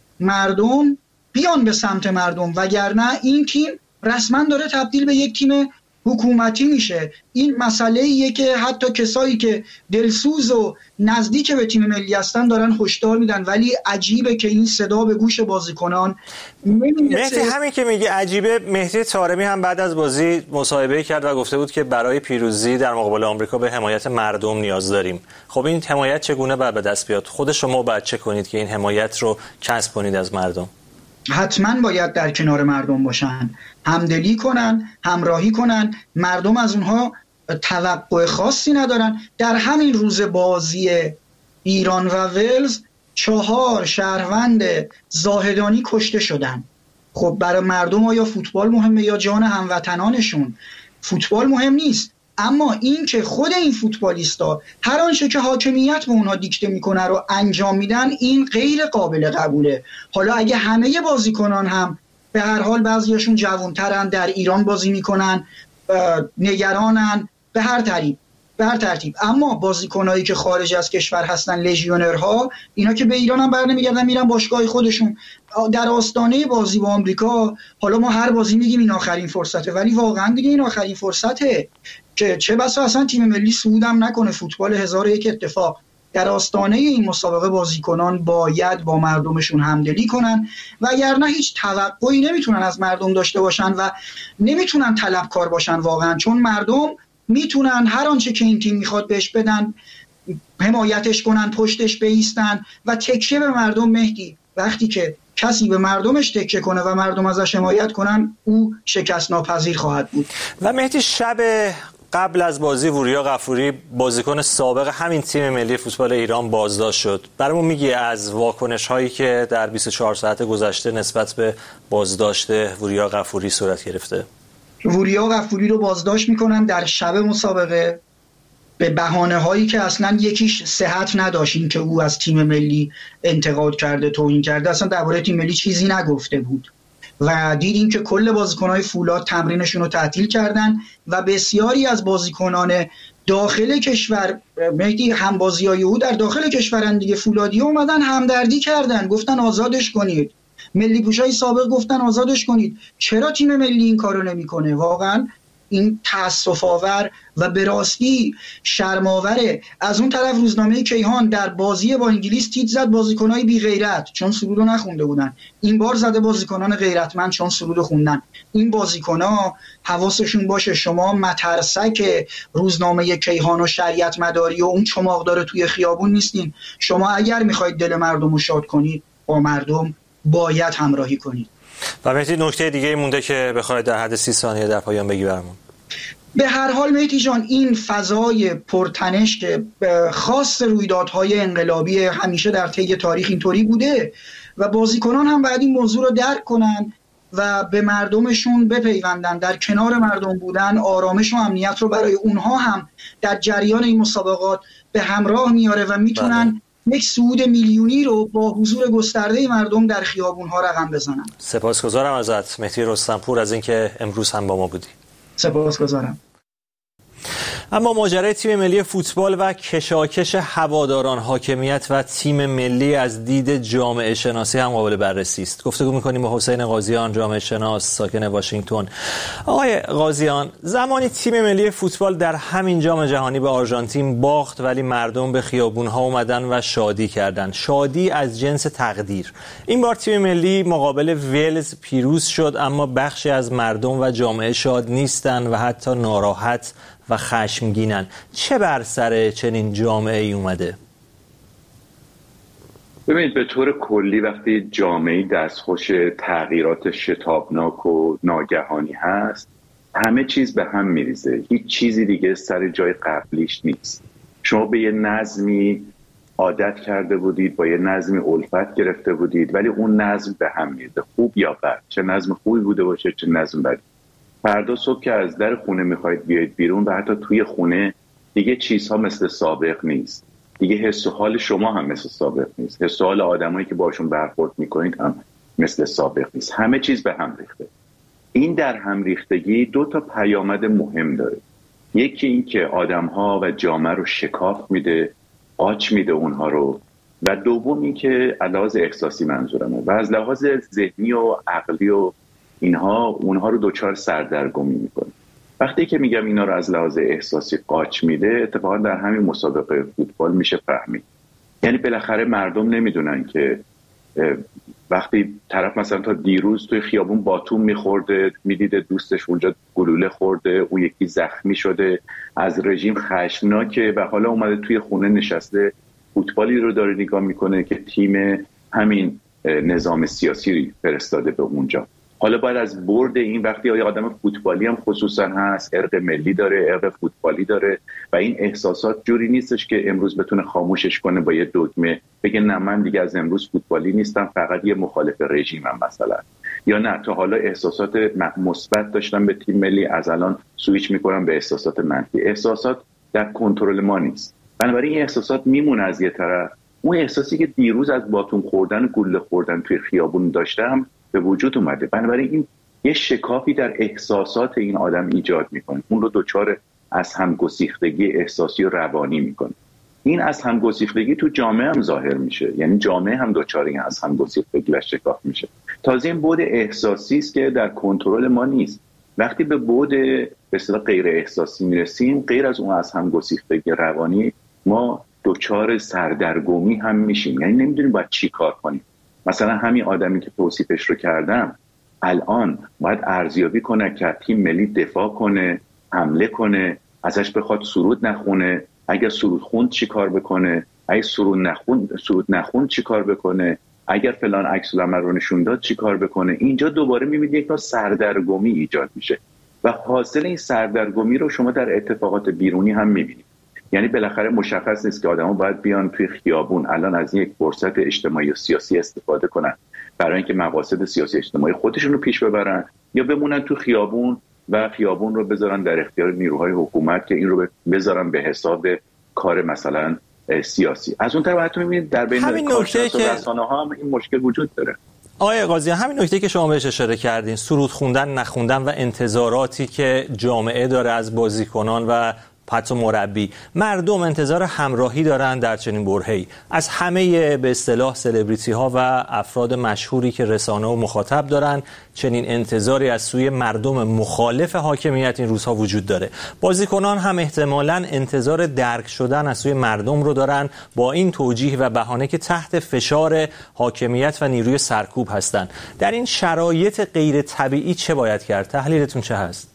مردم بیان به سمت مردم، وگرنه این تیم رسما داره تبدیل به یک تیم حکومتی میشه. این مسئله ایه که حتی کسایی که دلسوز و نزدیک به تیم ملی هستن دارن هشدار میدن، ولی عجیبه که این صدا به گوش بازیکنان نمیرسه. مهدی، همین که میگه عجیبه، مهدی طارمی هم بعد از بازی مصاحبه کرد و گفته بود که برای پیروزی در مقابل آمریکا به حمایت مردم نیاز داریم. خب این حمایت چگونه باید به دست بیاد؟ خود شما باید چه کنید که این حمایت رو کسب کنید از مردم؟ حتما باید در کنار مردم باشن، همدلی کنن، همراهی کنن. مردم از اونها توقع خاصی ندارن. در همین روز بازی ایران و ولز 4 شهروند زاهدانی کشته شدن. خب برای مردم آیا فوتبال مهمه یا جان هموطنانشون؟ فوتبال مهم نیست، اما این که خود این فوتبالیستا هر آنچه که حاکمیت به اونها دیکته میکنه رو انجام میدن، این غیر قابل قبوله. حالا اگه همه بازیکنان هم به هر حال بعضیاشون جوانترن، در ایران بازی میکنن، نگرانن، به هر ترتیب، اما بازیکنایی که خارج از کشور هستن، لژیونرها، اینا که به ایران هم برنمیگردن، میرن باشگاه خودشون. در آستانه بازی با آمریکا، حالا ما هر بازی میگیم این آخرین فرصته، ولی واقعا دیگه این آخرین فرصته که چه بسا اصلا تیم ملی صعود هم نکنه. فوتبال 1001 اتفاق. در آستانه این مسابقه بازیکنان باید با مردمشون همدلی کنن، وگرنه هیچ توقعی نمیتونن از مردم داشته باشن و نمیتونن طلبکار باشن واقعا، چون مردم میتونن هر آنچه که این تیم میخواد بهش بدن، حمایتش کنن، پشتش بایستن و تکیه به مردم. مهدی وقتی که کسی به مردمش تکیه کنه و مردم ازش حمایت کنن، او شکست ناپذیر خواهد بود. و مهدی، شب قبل از بازی وریا غفوری، بازیکن سابق همین تیم ملی فوتبال ایران، بازداشت شد. برامون میگی از واکنش هایی که در 24 ساعت گذشته نسبت به بازداشت وریا غفوری صورت گرفته؟ وریا غفوری رو بازداشت میکنن در شب مسابقه به بهانه هایی که اصلا یکیش صحت نداشت، این که او از تیم ملی انتقاد کرده، توهین کرده، اصلا درباره تیم ملی چیزی نگفته بود. و دیدیم که کل بازیکن‌های فولاد تمرینشون رو تعطیل کردن و بسیاری از بازیکنان داخل کشور، مهدی، همبازیای او در داخل کشورن دیگه، فولادی اومدن همدردی کردن، گفتن آزادش کنید. ملی پوشای سابق گفتن آزادش کنید. چرا تیم ملی این کارو نمیکنه؟ واقعا این تأسف آور و به راستی شرم‌آوره. از اون طرف روزنامه کیهان در بازی با انگلیس تیتر زد بازیکنای بی غیرت چون سرودو نخونده بودن. این بار زده بازیکنان غیرتمند چون سرودو خوندن. این بازیکن‌ها حواسشون باشه، شما مترسک روزنامه کیهان و شریعت مداری و اون چماقدار توی خیابون نیستین. شما اگر میخواید دل مردم رو شاد کنید، با مردم باید همراهی کنید. و مهدی، نکته دیگه مونده که بخواید در حد 30 ثانیه در پایان بگی برامون؟ به هر حال مهدی جان، این فضای پرتنش که خاص رویدادهای انقلابی همیشه در طی تاریخ اینطوری بوده و بازیکنان هم باید این موضوع رو درک کنن و به مردمشون بپیوندن. در کنار مردم بودن آرامش و امنیت رو برای اونها هم در جریان این مسابقات به همراه میاره و میتونن یک صعود میلیونی رو با حضور گسترده مردم در خیابون‌ها رقم بزنن. سپاسگزارم ازت مهدی رستمپور از اینکه امروز هم با ما بودی. سپاسگزارم. اما ماجرای تیم ملی فوتبال و کشاکش هواداران، حاکمیت و تیم ملی از دید جامعه شناسی هم قابل بررسی است. گفتگو می‌کنیم با حسین قاضیان، جامعه شناس ساکن واشنگتن. آقای قاضیان، زمانی تیم ملی فوتبال در همین جام جهانی به آرژانتین باخت، ولی مردم به خیابون‌ها اومدن و شادی کردند. شادی از جنس تقدیر. این بار تیم ملی مقابل ولز پیروز شد، اما بخشی از مردم و جامعه شاد نیستن و حتی ناراحت و خشمگینن. چه بر سر چنین جامعه ای اومده؟ ببینید، به طور کلی وقتی جامعه دستخوش تغییرات شتابناک و ناگهانی هست، همه چیز به هم میریزه. هیچ چیزی دیگه سر جای قبلیش نیست. شما به یه نظمی عادت کرده بودید، با یه نظمی الفت گرفته بودید، ولی اون نظم به هم میریزه، خوب یا بد. چه نظم خوبی بوده باشه، چه نظم بدی. فردا صبح که از در خونه میخواید بیاید بیرون و حتی توی خونه، دیگه چیزها مثل سابق نیست. دیگه حس و حال شما هم مثل سابق نیست. حس و حال آدمایی که باشون برخورد میکنید هم مثل سابق نیست. همه چیز به هم ریخته. این در هم ریختگی 2 تا پیامد مهم داره. یکی این که آدمها و جامعه رو شکاف میده، آچ میده اونها رو، و دوم این که از لحاظ احساسی منظورمه و از لحاظ ذهنی و عقلی و اونها رو دوچار سردرگمی میکنه. وقتی که میگم اینا رو از لحاظ احساسی قاچ میده، اتفاقا در همین مسابقه فوتبال میشه فهمید. یعنی بالاخره مردم نمیدونن که وقتی طرف مثلا تا دیروز توی خیابون باتوم میخورده، میدیده دوستش اونجا گلوله خورده، اون یکی زخمی شده، از رژیم خشمناکه و حالا اومده توی خونه نشسته فوتبالی رو داره نگاه میکنه که تیم همین نظام سیاسی فرستاده به اونجا. حالا باید از برد این، وقتی آدم فوتبالی هم خصوصا هست، ارق ملی داره، ارق فوتبالی داره و این احساسات جوری نیستش که امروز بتونه خاموشش کنه با یه دگمه بگه نه من دیگه از امروز فوتبالی نیستم، فقط یه مخالف رژیمم مثلا، یا نه تا حالا احساسات مثبت داشتم به تیم ملی، از الان سویچ میکنم به احساسات منفی. احساسات در کنترل ما نیست، بنابراین این احساسات میمونه از یه طرف. اون احساسی که دیروز از باتوم خوردن و گوله خوردن توی خیابون داشتم به وجود اومده، بنابراین این یه شکافی در احساسات این آدم ایجاد میکنه، اون رو دچار از هم گسیختگی احساسی و روانی میکنه. این از هم گسیختگی تو جامعه هم ظاهر میشه، یعنی جامعه هم دچار این از هم گسیختگی و شکاف میشه. تازه این بعد احساسی است که در کنترل ما نیست. وقتی به بعد به اصطلاح غیر احساسی میرسیم، غیر از اون از هم گسیختگی روانی، ما دچار سردرگمی هم میشیم، یعنی نمیدونیم باید چی کار کنیم. مثلا همین آدمی که توصیفش رو کردم الان باید ارزیابی کنه که تیم ملی دفاع کنه، حمله کنه، ازش بخواد سرود نخونه، اگر سرود خوند چی کار بکنه، اگر سرود نخوند چی کار بکنه، اگر فلان عکس العمل رو نشون داد چی کار بکنه. اینجا دوباره میبینید یک نوع سردرگمی ایجاد میشه و حاصل این سردرگمی رو شما در اتفاقات بیرونی هم میبینید. یعنی بالاخره مشخص نیست که آدم‌ها باید بیان توی خیابون الان از یک فرصت اجتماعی و سیاسی استفاده کنن برای اینکه مقاصد سیاسی اجتماعی خودشون رو پیش ببرن، یا بمونن تو خیابون و خیابون رو بذارن در اختیار نیروهای حکومت که این رو بذارن به حساب کار مثلا سیاسی. از اون طرف حتی می‌بینید در بین کارشناس و رسانه‌ها هم این مشکل وجود داره. آقای قاضی، همین نکته که شما بهش اشاره کردین، سرود خوندن نخوندن و انتظاراتی که جامعه داره از بازیکنان و حتی مربی، مردم انتظار همراهی دارن در چنین برهه‌ای از همه به اصطلاح سلبریتی ها و افراد مشهوری که رسانه و مخاطب دارن. چنین انتظاری از سوی مردم مخالف حاکمیت این روزها وجود داره. بازیکنان هم احتمالاً انتظار درک شدن از سوی مردم رو دارن با این توجیه و بهانه که تحت فشار حاکمیت و نیروی سرکوب هستن. در این شرایط غیر طبیعی چه باید کرد؟ تحلیلتون چه هست؟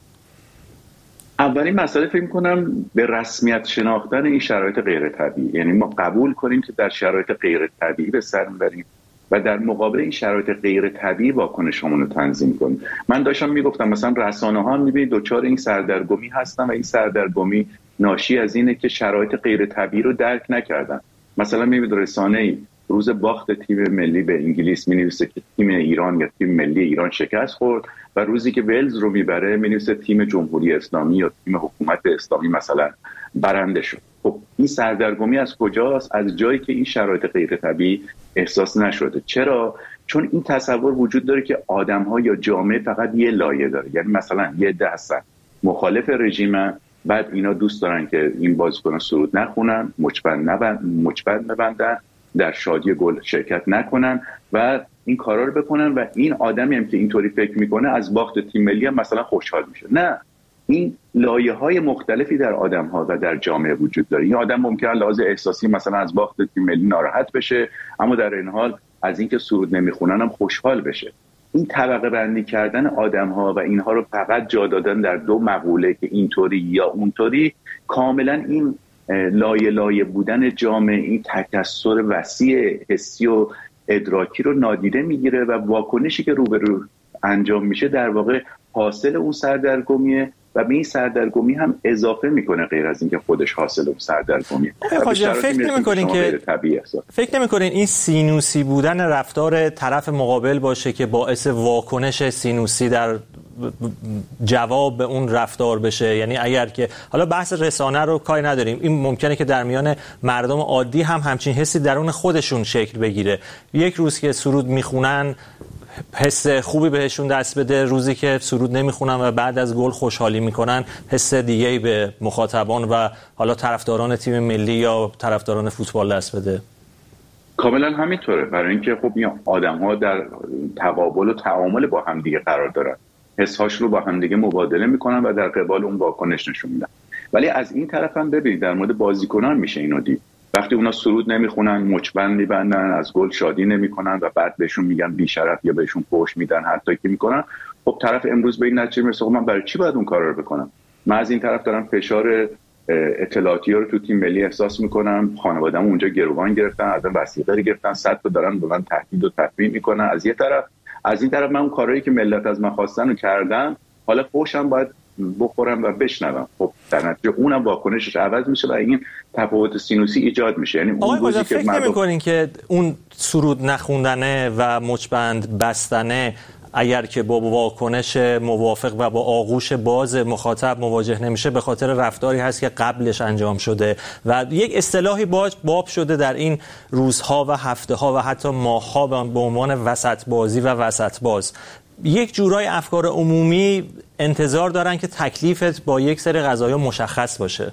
اولین مسئله فکر می‌کنم به رسمیت شناختن این شرایط غیر طبیعی، یعنی ما قبول کنیم که در شرایط غیر طبیعی به سر می‌بریم و در مقابل این شرایط غیر طبیعی واکنشمون رو تنظیم کنیم. من داشتم میگفتم مثلا رسانه‌ها هم می‌بینید دچار این سردرگمی هستن و این سردرگمی ناشی از اینه که شرایط غیر طبیعی رو درک نکردن. مثلا می‌بینید رسانه‌ای روز باخت تیم ملی به انگلیس می‌نویسه که تیم ایران یا تیم ملی ایران شکست خورد و روزی که ولز رو میبره می‌نویسه تیم جمهوری اسلامی یا تیم حکومت اسلامی مثلا برنده شد. خب این سردرگمی از کجاست؟ از جایی که این شرایط غیر طبیعی احساس نشده. چرا؟ چون این تصور وجود داره که آدم‌ها یا جامعه فقط یه لایه داره، یعنی مثلا یه عده هستن مخالف رژیم، بعد اینا دوست دارن که این بازیکن‌ها سرود نخونن، مچبند ببندن، در شادی گل شرکت نکنن و این کارا رو بکنن و این آدمی هم که اینطوری فکر میکنه از باخت تیم ملی هم مثلا خوشحال میشه. نه، این لایه‌های مختلفی در آدم‌ها و در جامعه وجود داره. این آدم ممکنه لحاظ احساسی مثلا از باخت تیم ملی ناراحت بشه، اما در این حال از اینکه سرود نمیخونن هم خوشحال بشه. این طبقه بندی کردن آدم‌ها و اینها رو فقط جا دادن در دو مقوله که اینطوری یا اونطوری، کاملا این لایه بودن جامعه، این تکثر وسیع حسی و ادراکی رو نادیده میگیره و واکنشی که روبرو انجام میشه در واقع حاصل اون سردرگمیه و به این سردرگمی هم اضافه میکنه غیر از اینکه خودش حاصل اون سردرگمیه. فکر نمی‌کنین این سینوسی بودن رفتار طرف مقابل باشه که باعث واکنش سینوسی در جواب به اون رفتار بشه؟ یعنی اگر که حالا بحث رسانه رو کاری نداریم، این ممکنه که در میان مردم عادی هم همچین حسی درون خودشون شکل بگیره. یک روز که سرود میخونن حس خوبی بهشون دست بده، روزی که سرود نمیخونن و بعد از گل خوشحالی میکنن حس دیگه‌ای به مخاطبان و حالا طرفداران تیم ملی یا طرفداران فوتبال دست بده. کاملا همینطوره، برای اینکه خب این آدم‌ها در تقابل و تعامل با هم دیگه قرار دارن، حس‌هاش رو با هم دیگه مبادله میکنن و در قبال اون واکنش نشون میدن. ولی از این طرف هم ببینید در مورد بازیکنان میشه اینو دید. وقتی اونا سرود نمیخونن، مچبند میبندن، از گل شادی نمیکنن و بعد بهشون میگن بی‌شرف یا بهشون فحش میدن، حتی که میکنن، خب طرف امروز به این نتیجه میرسه من برای چی باید اون کارا رو بکنم؟ من از این طرف دارم فشار اطلاعاتی رو تو تیم ملی احساس میکنم، خانواده‌ام اونجا گروگان گرفتن، ازم وثیقه گرفتن، 100 تا دارن به من تهدید و تفریح میکنن از یه طرف، از این طرف من اون کارهایی که ملت از من خواستن رو کردم، حالا فوشم باید بخورم و بشنوم. خب در نتیجه اونم واکنشش عوض میشه و این تفاوت سینوسی ایجاد میشه. یعنی اون روزی که فکر نمی‌کنین که اون سرود نخوندنه و مچبند بستنه اگر که با واکنش موافق و با آغوش باز مخاطب مواجه نمیشه به خاطر رفتاری هست که قبلش انجام شده و یک اصطلاحی باب شده در این روزها و هفته‌ها و حتی ماه‌ها به عنوان وسط بازی و وسط باز؟ یک جورای افکار عمومی انتظار دارن که تکلیفت با یک سری قضایا مشخص باشه.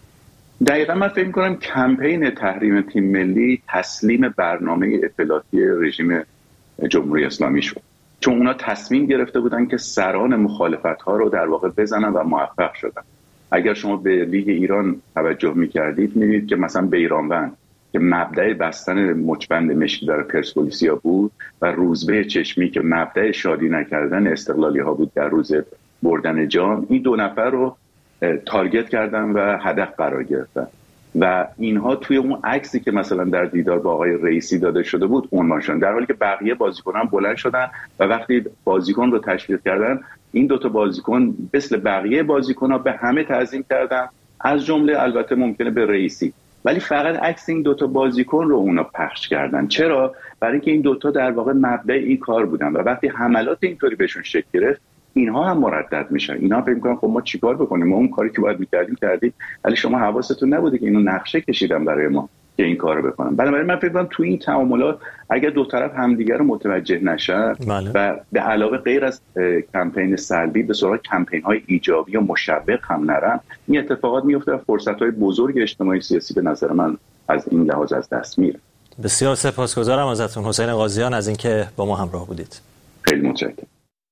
دقیقا من فکر می‌کنم کمپین تحریم تیم ملی تسلیم برنامه اطلاعاتی رژیم جمهوری اسلامی شد، چون اونا تصمیم گرفته بودن که سران مخالفت‌ها رو در واقع بزنن و موفق شدن. اگر شما به لیگ ایران توجه می‌کردید می‌دید که مثلا بیرانوند که مبدأ بستن مچبند مشکیدار پرسپولیسیا بود و روزبه چشمی که مبدأ شادی نکردن استقلالی‌ها بود در روز بردن جام، این دو نفر رو تارگت کردن و هدف قرار گرفتن و اینها توی اون عکسی که مثلا در دیدار با آقای رئیسی داده شده بود عنوان شدن، در حالی که بقیه بازیکنان بلند شدن و وقتی بازیکن رو تشویق کردن این دوتا بازیکن مثل بقیه بازیکن‌ها به همه تعظیم کردن، از جمله البته ممکنه به رئیسی، ولی فقط عکس این دوتا بازیکن رو اونا پخش کردن. چرا؟ برای اینکه این دوتا در واقع مبدأ این کار بودن و وقتی حملات اینطوری بهشون شکل گرفت اینها هم مردد میشن. اینا فکر می‌کنن خب ما چیکار بکنیم، ما اون کاری که باید می‌کردیم کردیم، ولی شما حواستون نبوده که اینو نقشه کشیدن برای ما که این کارو بکنن. بنابراین من فکر می‌کنم تو این تعاملات اگر دو طرف همدیگه رو متوجه نشن و به علاوه غیر از کمپین سلبی به سراغ کمپین‌های ایجابی و مشوق هم نرن، این اتفاقات میفته و فرصت‌های بزرگ اجتماعی سیاسی به نظر من از این لحاظ از دست میره. بسیار سپاسگزارم ازتون حسین قاضیان از اینکه با ما همراه بودید. خیلی متشکرم.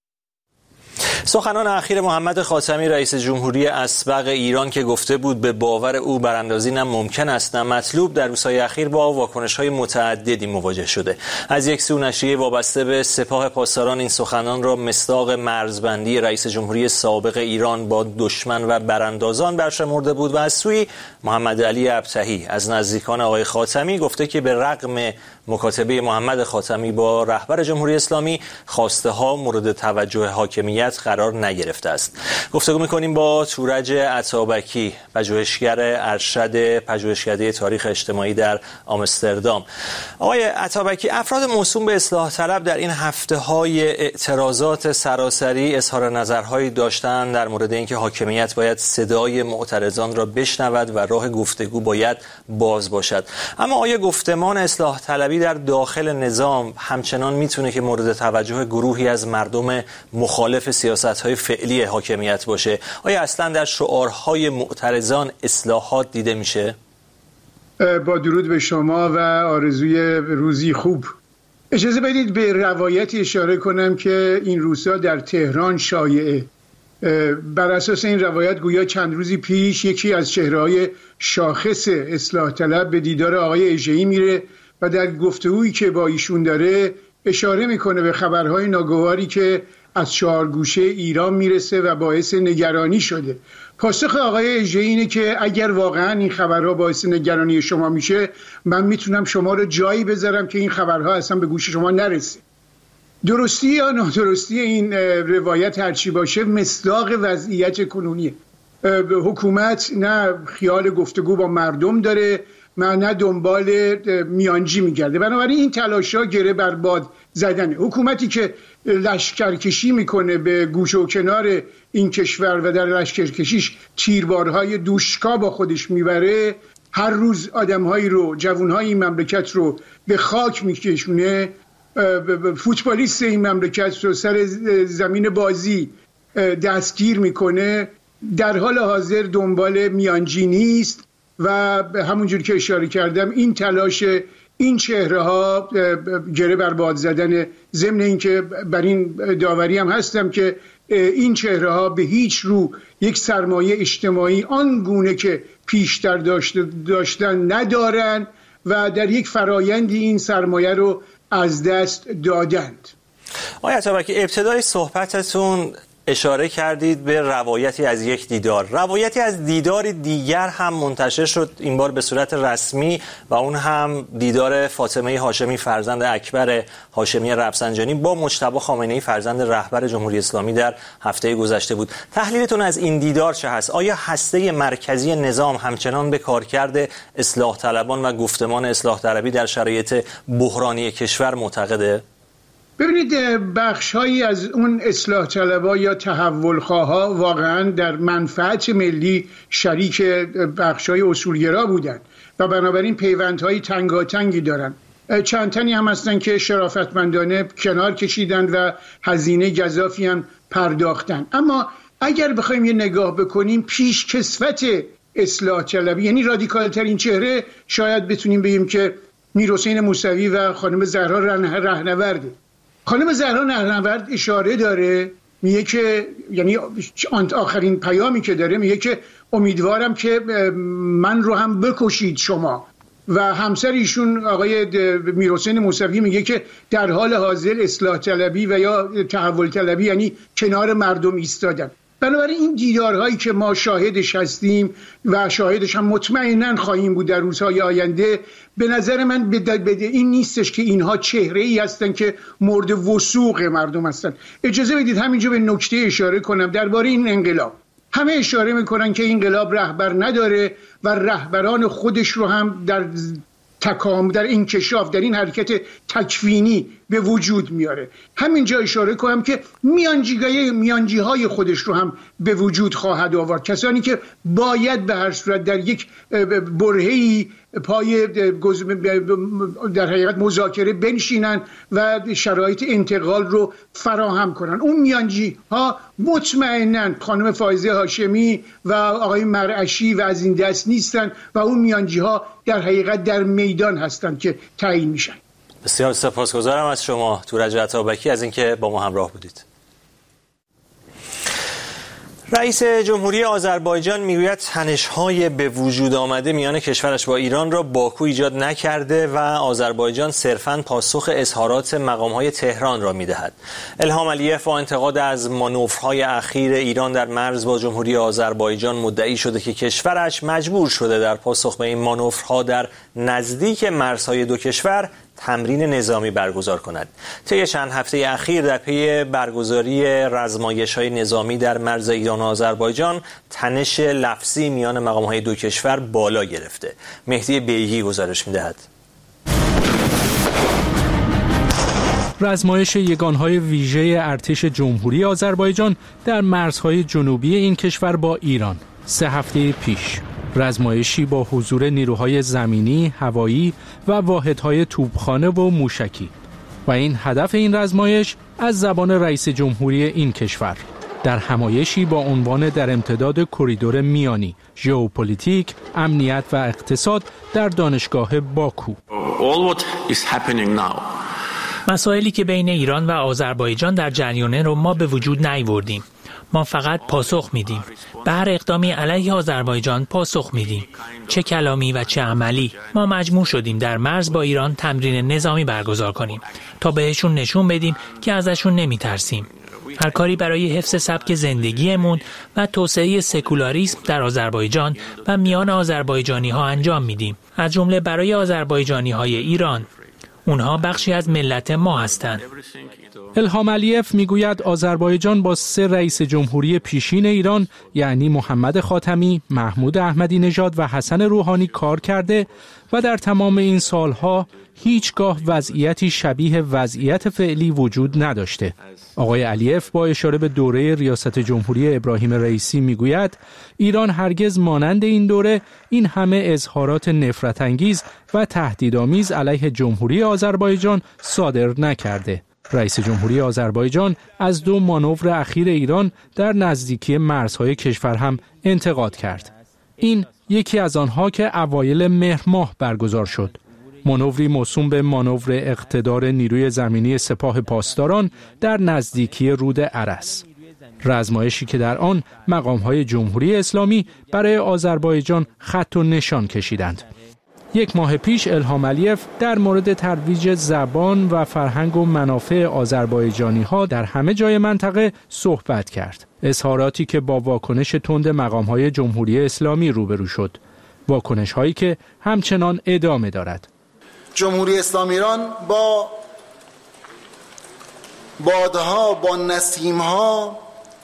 سخنان اخیر محمد خاتمی رئیس جمهوری اسبق ایران که گفته بود به باور او براندازی نه ممکن است نه مطلوب، در روزهای اخیر با واکنش‌های متعددی مواجه شده. از یک سو نشریه وابسته به سپاه پاسداران این سخنان را مصداق مرزبندی رئیس جمهوری سابق ایران با دشمن و براندازان برشمرده بود و از سوی محمد علی ابطحی از نزدیکان آقای خاتمی گفته که به رغم مکاتبه محمد خاتمی با رهبر جمهوری اسلامی خواسته ها مورد توجه حاکمیت قرار نگرفته است. گفتگو می‌کنیم با تورج عطابکی، پژوهشگر ارشد پژوهشکده تاریخ اجتماعی در آمستردام. آقای عطابکی، افراد موسوم به اصلاح طلب در این هفته‌های اعتراضات سراسری اظهار نظرهایی داشتند در مورد اینکه حاکمیت باید صدای معترضان را بشنود و راه گفتگو باید باز باشد. اما آیا گفتمان اصلاح طلبی در داخل نظام همچنان میتونه که مورد توجه گروهی از مردم مخالف سیاست‌های فعلی حاکمیت باشه؟ آیا اصلا در شعارهای معترضان اصلاحات دیده میشه؟ با درود به شما و آرزوی روزی خوب. اجازه بدید به روایتی اشاره کنم که این روزها در تهران شایعه. بر اساس این روایت گویا چند روزی پیش یکی از چهره‌های شاخص اصلاح طلب به دیدار آقای اژه‌ای میره و در گفتگویی که با ایشون داره اشاره میکنه به خبرهای ناگواری که از چهارگوشه ایران میرسه و باعث نگرانی شده. پاسخ آقای اژه‌ای اینه که اگر واقعا این خبرها باعث نگرانی شما میشه، من میتونم شما رو جایی بذارم که این خبرها اصلا به گوش شما نرسه. درستی یا نادرستی این روایت هرچی باشه مصداق وضعیت کنونیه. حکومت نه خیال گفتگو با مردم داره، نه دنبال میانجی میگرده. بنابراین این تلاشا گره بر باد زدنه. حکومتی که لشکرکشی میکنه به گوشه و کنار این کشور و در لشکرکشیش تیربارهای دوشکا با خودش میبره، هر روز آدمهایی رو، جوانهای این مملکت رو به خاک میکشونه، فوتبالیست این مملکت رو سر زمین بازی دستگیر میکنه، در حال حاضر دنبال میانجی نیست و همونجور که اشاره کردم این تلاش این چهره ها گره بر باد زدن. ضمن اینکه بر این داوری هم هستم که این چهره ها به هیچ رو یک سرمایه اجتماعی آنگونه که پیشتر داشتن ندارن و در یک فرایندی این سرمایه رو از دست دادند. آقای عطابکی، ابتدای صحبتتون اشاره کردید به روایتی از یک دیدار. روایتی از دیدار دیگر هم منتشر شد، این بار به صورت رسمی، و اون هم دیدار فاطمه هاشمی فرزند اکبر هاشمی رفسنجانی با مجتبی خامنه‌ای فرزند رهبر جمهوری اسلامی در هفته گذشته بود. تحلیلتون از این دیدار چه هست؟ آیا هسته مرکزی نظام همچنان به کارکرد اصلاح طلبان و گفتمان اصلاح طلبی در شرایط بحرانی کشور معتقده؟ ببینید، بخش‌هایی از اون اصلاح طلبها یا تحولخواها واقعا در منفعت ملی شریک بخش‌های اصولگرا بودند و بنابراین پیوندهای تنگاتنگی دارن. چند تنی هم هستن که شرافتمندانه کنار کشیدن و هزینه گزافی هم پرداختن. اما اگر بخوایم یه نگاه بکنیم، پیشکسوت اصلاح طلبی، یعنی رادیکال ترین چهره، شاید بتونیم بگیم که میرحسین موسوی و خانم زهرا رهنورده. خانم زهرا رهنورد اشاره داره، میگه که، یعنی آخرین پیامی که داره میگه که امیدوارم که من رو هم بکشید شما، و همسر ایشون آقای میرحسین موسوی میگه که در حال حاضر اصلاح طلبی و یا تحول طلبی یعنی کنار مردم ایستادن. بنابراین این دیدارهایی که ما شاهدش هستیم و شاهدش هم مطمئناً خواهیم بود در روزهای آینده، به نظر من بده این نیستش که اینها چهره‌ای هستن که مورد وثوق مردم هستن. اجازه بدید همینجا به نکته اشاره کنم درباره این انقلاب. همه اشاره میکنن که این انقلاب رهبر نداره و رهبران خودش رو هم در انکشاف، در این حرکت تکوینی به وجود میاره. همینجا اشاره کنم که میانجیهای خودش رو هم به وجود خواهد آورد، کسانی که باید به هر صورت در یک برهه‌ای پای در حقیقت مذاکره بنشینن و شرایط انتقال رو فراهم کنن. اون میانجی ها مطمئناً خانم فائزه هاشمی و آقای مرعشی و از این دست نیستن و اون میانجی ها در حقیقت در میدان هستن که تعیین میشن. بسیار سپاسگزارم از شما تورج عطابکی از اینکه با ما همراه بودید. رئیس جمهوری آذربایجان میگوید تنش‌های به وجود آمده میان کشورش با ایران را باکو ایجاد نکرده و آذربایجان صرفاً پاسخ اظهارات مقام‌های تهران را می‌دهد. الهام علیف با انتقاد از مانورهای اخیر ایران در مرز با جمهوری آذربایجان مدعی شده که کشورش مجبور شده در پاسخ به این مانورها در نزدیک مرزهای دو کشور تمرین نظامی برگزار کند. طی چند هفته اخیر در پی برگزاری رزمایش‌های نظامی در مرز ایران و آذربایجان تنش لفظی میان مقام‌های دو کشور بالا گرفته. مهدی بیگی گزارش می‌دهد. رزمایش یگان‌های ویژه ارتش جمهوری آذربایجان در مرزهای جنوبی این کشور با ایران 3 هفته پیش، رزمایشی با حضور نیروهای زمینی، هوایی و واحدهای توپخانه و موشکی، و این هدف این رزمایش از زبان رئیس جمهوری این کشور در همایشی با عنوان در امتداد کریدور میانی، ژئوپلیتیک، امنیت و اقتصاد در دانشگاه باکو. مسائلی که بین ایران و آذربایجان در جریانه رو ما به وجود نیاوردیم. ما فقط پاسخ میدیم. به هر اقدامی علیه آذربایجان پاسخ میدیم. چه کلامی و چه عملی. ما مجبور شدیم در مرز با ایران تمرین نظامی برگزار کنیم تا بهشون نشون بدیم که ازشون نمیترسیم. هر کاری برای حفظ سبک زندگیمون و توسعه سکولاریسم در آذربایجان و میان آذربایجانی ها انجام میدیم. از جمله برای آذربایجانی های ایران. اونها بخشی از ملت ما هستند. الهام علیف میگوید آذربایجان با 3 رئیس جمهوری پیشین ایران یعنی محمد خاتمی، محمود احمدی نژاد و حسن روحانی کار کرده و در تمام این سالها هیچگاه وضعیتی شبیه وضعیت فعلی وجود نداشته. آقای علیف با اشاره به دوره ریاست جمهوری ابراهیم رئیسی میگوید ایران هرگز مانند این دوره این همه اظهارات نفرت انگیز و تهدیدآمیز علیه جمهوری آذربایجان صادر نکرده. رئیس جمهوری آذربایجان از 2 مانور اخیر ایران در نزدیکی مرزهای کشور هم انتقاد کرد. این یکی از آنها که اوایل مهر ماه برگزار شد. مانوری موسوم به مانور اقتدار نیروی زمینی سپاه پاسداران در نزدیکی رود ارس. رزمایشی که در آن مقام‌های جمهوری اسلامی برای آذربایجان خط و نشان کشیدند. 1 ماه پیش الهام علیف در مورد ترویج زبان و فرهنگ و منافع آذربایجانی‌ها در همه جای منطقه صحبت کرد. اظهاراتی که با واکنش تند مقام‌های جمهوری اسلامی روبرو شد. واکنش‌هایی که همچنان ادامه دارد. جمهوری اسلامی ایران با بادها، با نسیم‌ها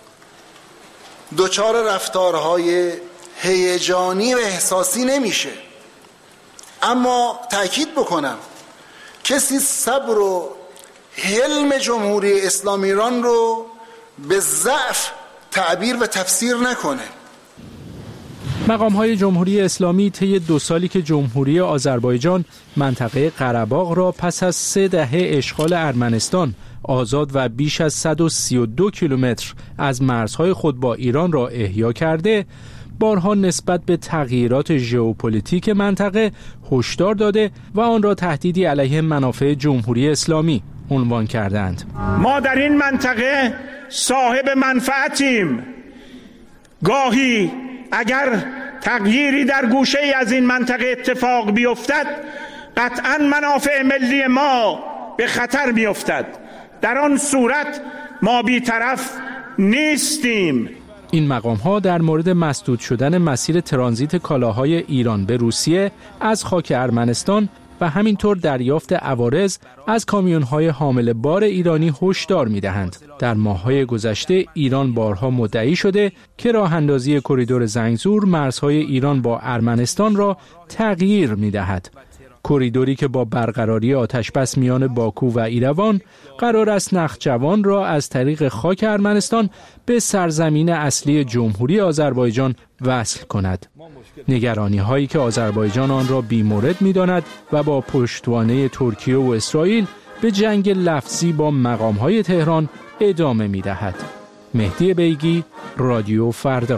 دچار رفتارهای هیجانی و احساسی نمیشه. اما تأکید بکنم کسی صبر و حلم جمهوری اسلامی ایران رو به ضعف تعبیر و تفسیر نکنه. مقام‌های جمهوری اسلامی طی 2 سالی که جمهوری آذربایجان منطقه قره‌باغ را پس از 3 دهه اشغال ارمنستان آزاد و بیش از 132 کیلومتر از مرزهای خود با ایران را احیا کرده، بارها نسبت به تغییرات ژئوپلیتیک منطقه هشدار داده و آن را تهدیدی علیه منافع جمهوری اسلامی عنوان کردند. ما در این منطقه صاحب منفعتیم. گاهی اگر تغییری در گوشه‌ای از این منطقه اتفاق بیفتد، قطعاً منافع ملی ما به خطر بیفتد. در آن صورت ما بی‌طرف نیستیم. این مقام‌ها در مورد مسدود شدن مسیر ترانزیت کالاهای ایران به روسیه از خاک ارمنستان و همینطور دریافت عوارض از کامیون‌های حامل بار ایرانی هشدار می‌دهند. در ماه‌های گذشته ایران بارها مدعی شده که راه‌اندازی کریدور زنگزور مرزهای ایران با ارمنستان را تغییر می‌دهد. کریدوری که با برقراری آتشبس میان باکو و ایروان قرار است نخجوان را از طریق خاک ارمنستان به سرزمین اصلی جمهوری آذربایجان وصل کند. نگرانی هایی که آذربایجان آن را بی‌مورد می‌داند و با پشتوانه ترکیه و اسرائیل به جنگ لفظی با مقام های تهران ادامه می‌دهد. مهدی بیگی، رادیو فردا.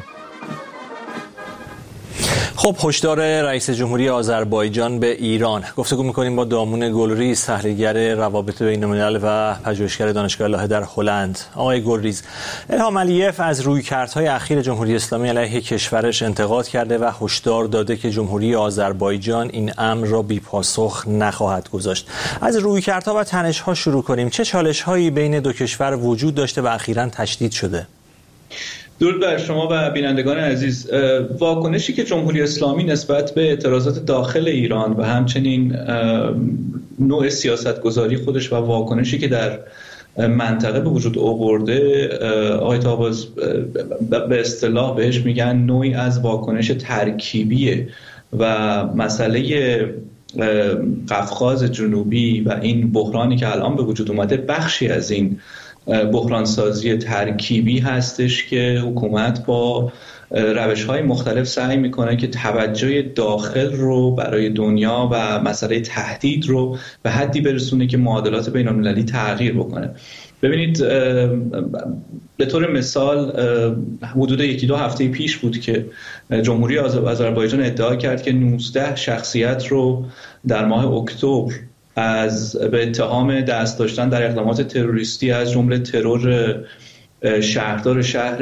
خب، هشدار رئیس جمهوری آذربایجان به ایران. گفتگو می‌کنیم با دامون گلریز، تحلیلگر روابط بین‌الملل و پژوهشگر دانشگاه لاهه در هلند. آقای گلریز، الهام علیف از رویکردهای اخیر جمهوری اسلامی علیه کشورش انتقاد کرده و هشدار داده که جمهوری آذربایجان این امر را بی‌پاسخ نخواهد گذاشت. از رویکردها و تنش‌ها شروع کنیم. چه چالش‌هایی بین 2 کشور وجود داشته و اخیراً تشدید شده؟ درود بر شما و بینندگان عزیز. واکنشی که جمهوری اسلامی نسبت به اعتراضات داخل ایران و همچنین نوع سیاستگذاری خودش و واکنشی که در منطقه به وجود آورده، آقای طاواز به اصطلاح بهش میگن نوعی از واکنش ترکیبیه و مسئله قفقاز جنوبی و این بحرانی که الان به وجود اومده بخشی از این بحرانسازی ترکیبی هستش که حکومت با روش‌های مختلف سعی میکنه که توجه داخل رو برای دنیا و مسئله تهدید رو به حدی برسونه که معادلات بین‌المللی تغییر بکنه. ببینید، به طور مثال حدود 1-2 هفته پیش بود که جمهوری آذربایجان ادعا کرد که 19 شخصیت رو در ماه اکتبر به اتهام دست داشتن در اقدامات تروریستی از جمله ترور شهردار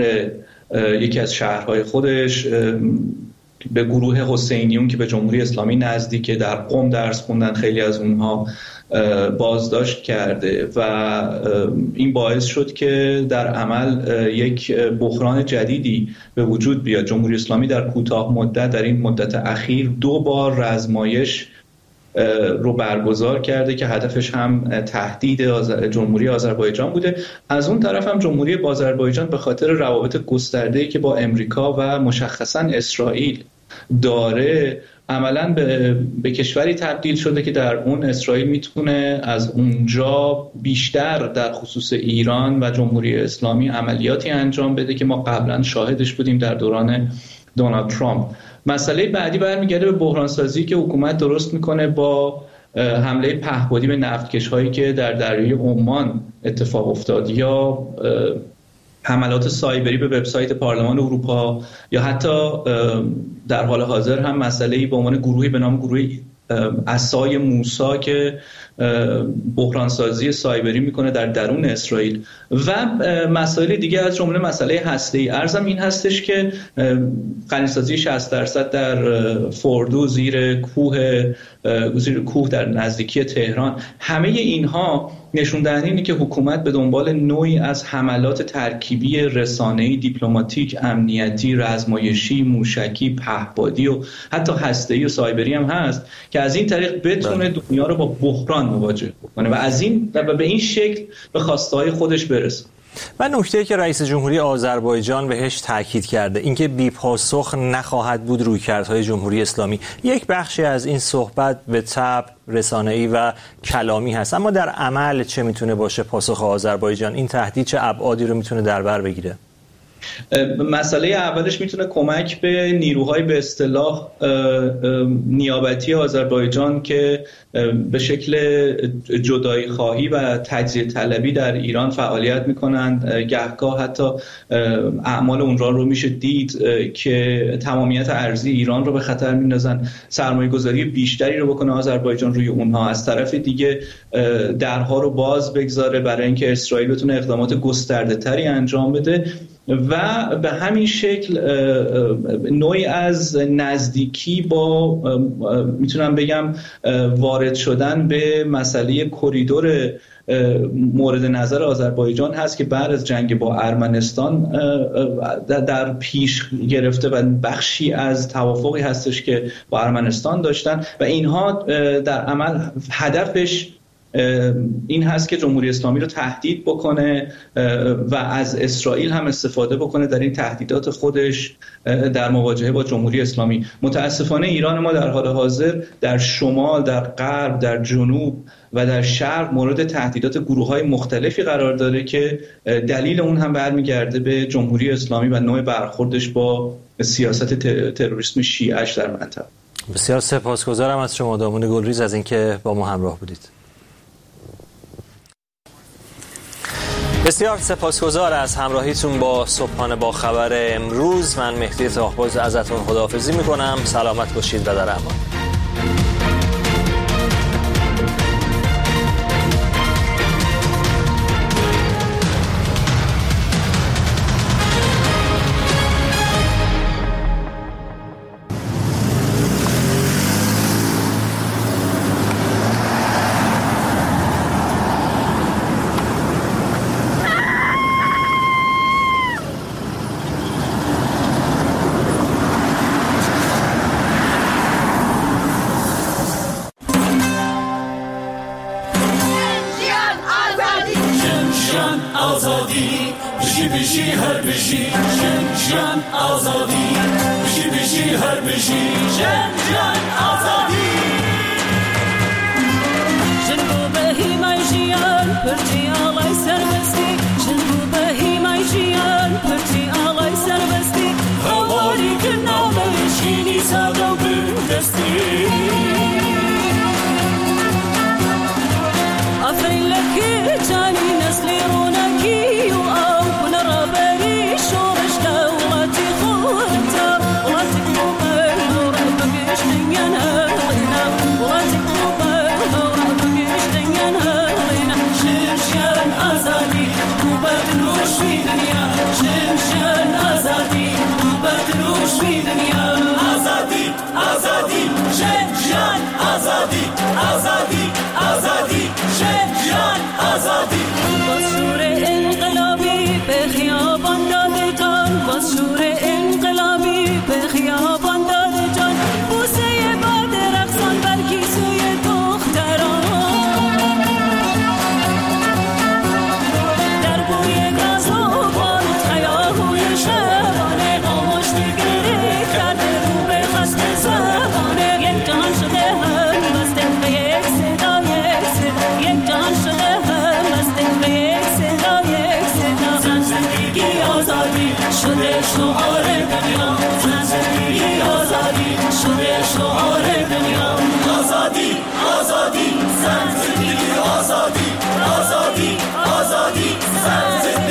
یکی از شهرهای خودش به گروه حسینیون که به جمهوری اسلامی نزدیکه در قم درس خوندن، خیلی از اونها بازداشت کرده و این باعث شد که در عمل یک بحران جدیدی به وجود بیاد. جمهوری اسلامی در کوتاه مدت در این مدت اخیر 2 بار رزمایش رو برگزار کرده که هدفش هم تهدید جمهوری آذربایجان بوده. از اون طرف هم جمهوری آذربایجان به خاطر روابط گسترده‌ای که با امریکا و مشخصاً اسرائیل داره عملاً به کشوری تبدیل شده که در اون اسرائیل میتونه از اونجا بیشتر در خصوص ایران و جمهوری اسلامی عملیاتی انجام بده که ما قبلاً شاهدش بودیم در دوران دونالد ترامپ. مسئله بعدی برمیگرده به بحرانسازی که حکومت درست میکنه با حمله پهپادی به نفتکش‌هایی که در دریای عمان اتفاق افتاد یا حملات سایبری به وبسایت پارلمان اروپا یا حتی در حال حاضر هم مسئله‌ای به عنوان گروهی به نام گروه عصای موسی که بحرانسازی سایبری میکنه در درون اسرائیل و مسائل دیگه از جمله مسئله هسته‌ای. عرضم این هستش که غنیسازی 60% در فوردو زیر کوه در نزدیکی تهران، همه اینها نشون دهنده اینه که حکومت به دنبال نوعی از حملات ترکیبی رسانه‌ای، دیپلماتیک، امنیتی، رزمایشی، موشکی، پهپادی و حتی هسته‌ای و سایبری هم هست که از این طریق بتونه دنیا رو با بحران مواجه کنه و به این شکل به خواسته‌های خودش برسه. و نکته‌ای که رئیس جمهوری آذربایجان بهش تاکید کرده اینکه بی‌پاسخ نخواهد بود رویکردهای جمهوری اسلامی. یک بخشی از این صحبت به طبع رسانه‌ای و کلامی هست، اما در عمل چه میتونه باشه پاسخ آذربایجان؟ این تهدید چه ابعادی رو میتونه در بر بگیره؟ مسئله اولش میتونه کمک به نیروهای به اصطلاح نیابتی آذربایجان که به شکل جدایی خواهی و تجزیه طلبی در ایران فعالیت میکنند. گهگاه حتی اعمال اونها رو میشه دید که تمامیت ارضی ایران رو به خطر میندازن، سرمایه گذاری بیشتری رو بکنه آذربایجان روی اونها، از طرف دیگه درها رو باز بگذاره برای اینکه اسرائیل بتونه اقدامات گسترده تری انجام بده و به همین شکل نوعی از نزدیکی با میتونم بگم وارد شدن به مسئله کریدور مورد نظر آذربایجان هست که بعد از جنگ با ارمنستان در پیش گرفته و بخشی از توافقی هستش که با ارمنستان داشتن و اینها در عمل هدفش این هست که جمهوری اسلامی رو تهدید بکنه و از اسرائیل هم استفاده بکنه در این تهدیدات خودش در مواجهه با جمهوری اسلامی. متاسفانه ایران ما در حال حاضر در شمال، در غرب، در جنوب و در شرق مورد تهدیدات گروه‌های مختلفی قرار داره که دلیل اون هم برمیگرده به جمهوری اسلامی و نوع برخوردش با سیاست تروریسم شیعه‌اش در منطقه. بسیار سپاسگزارم از شما دامون گلریز از اینکه با ما همراه بودید. بسیار سپاسگزار از همراهیتون با صبحانه با خبر امروز. من مهدی طاهباز ازتون خداحافظی میکنم. سلامت باشید و در امان. آزادی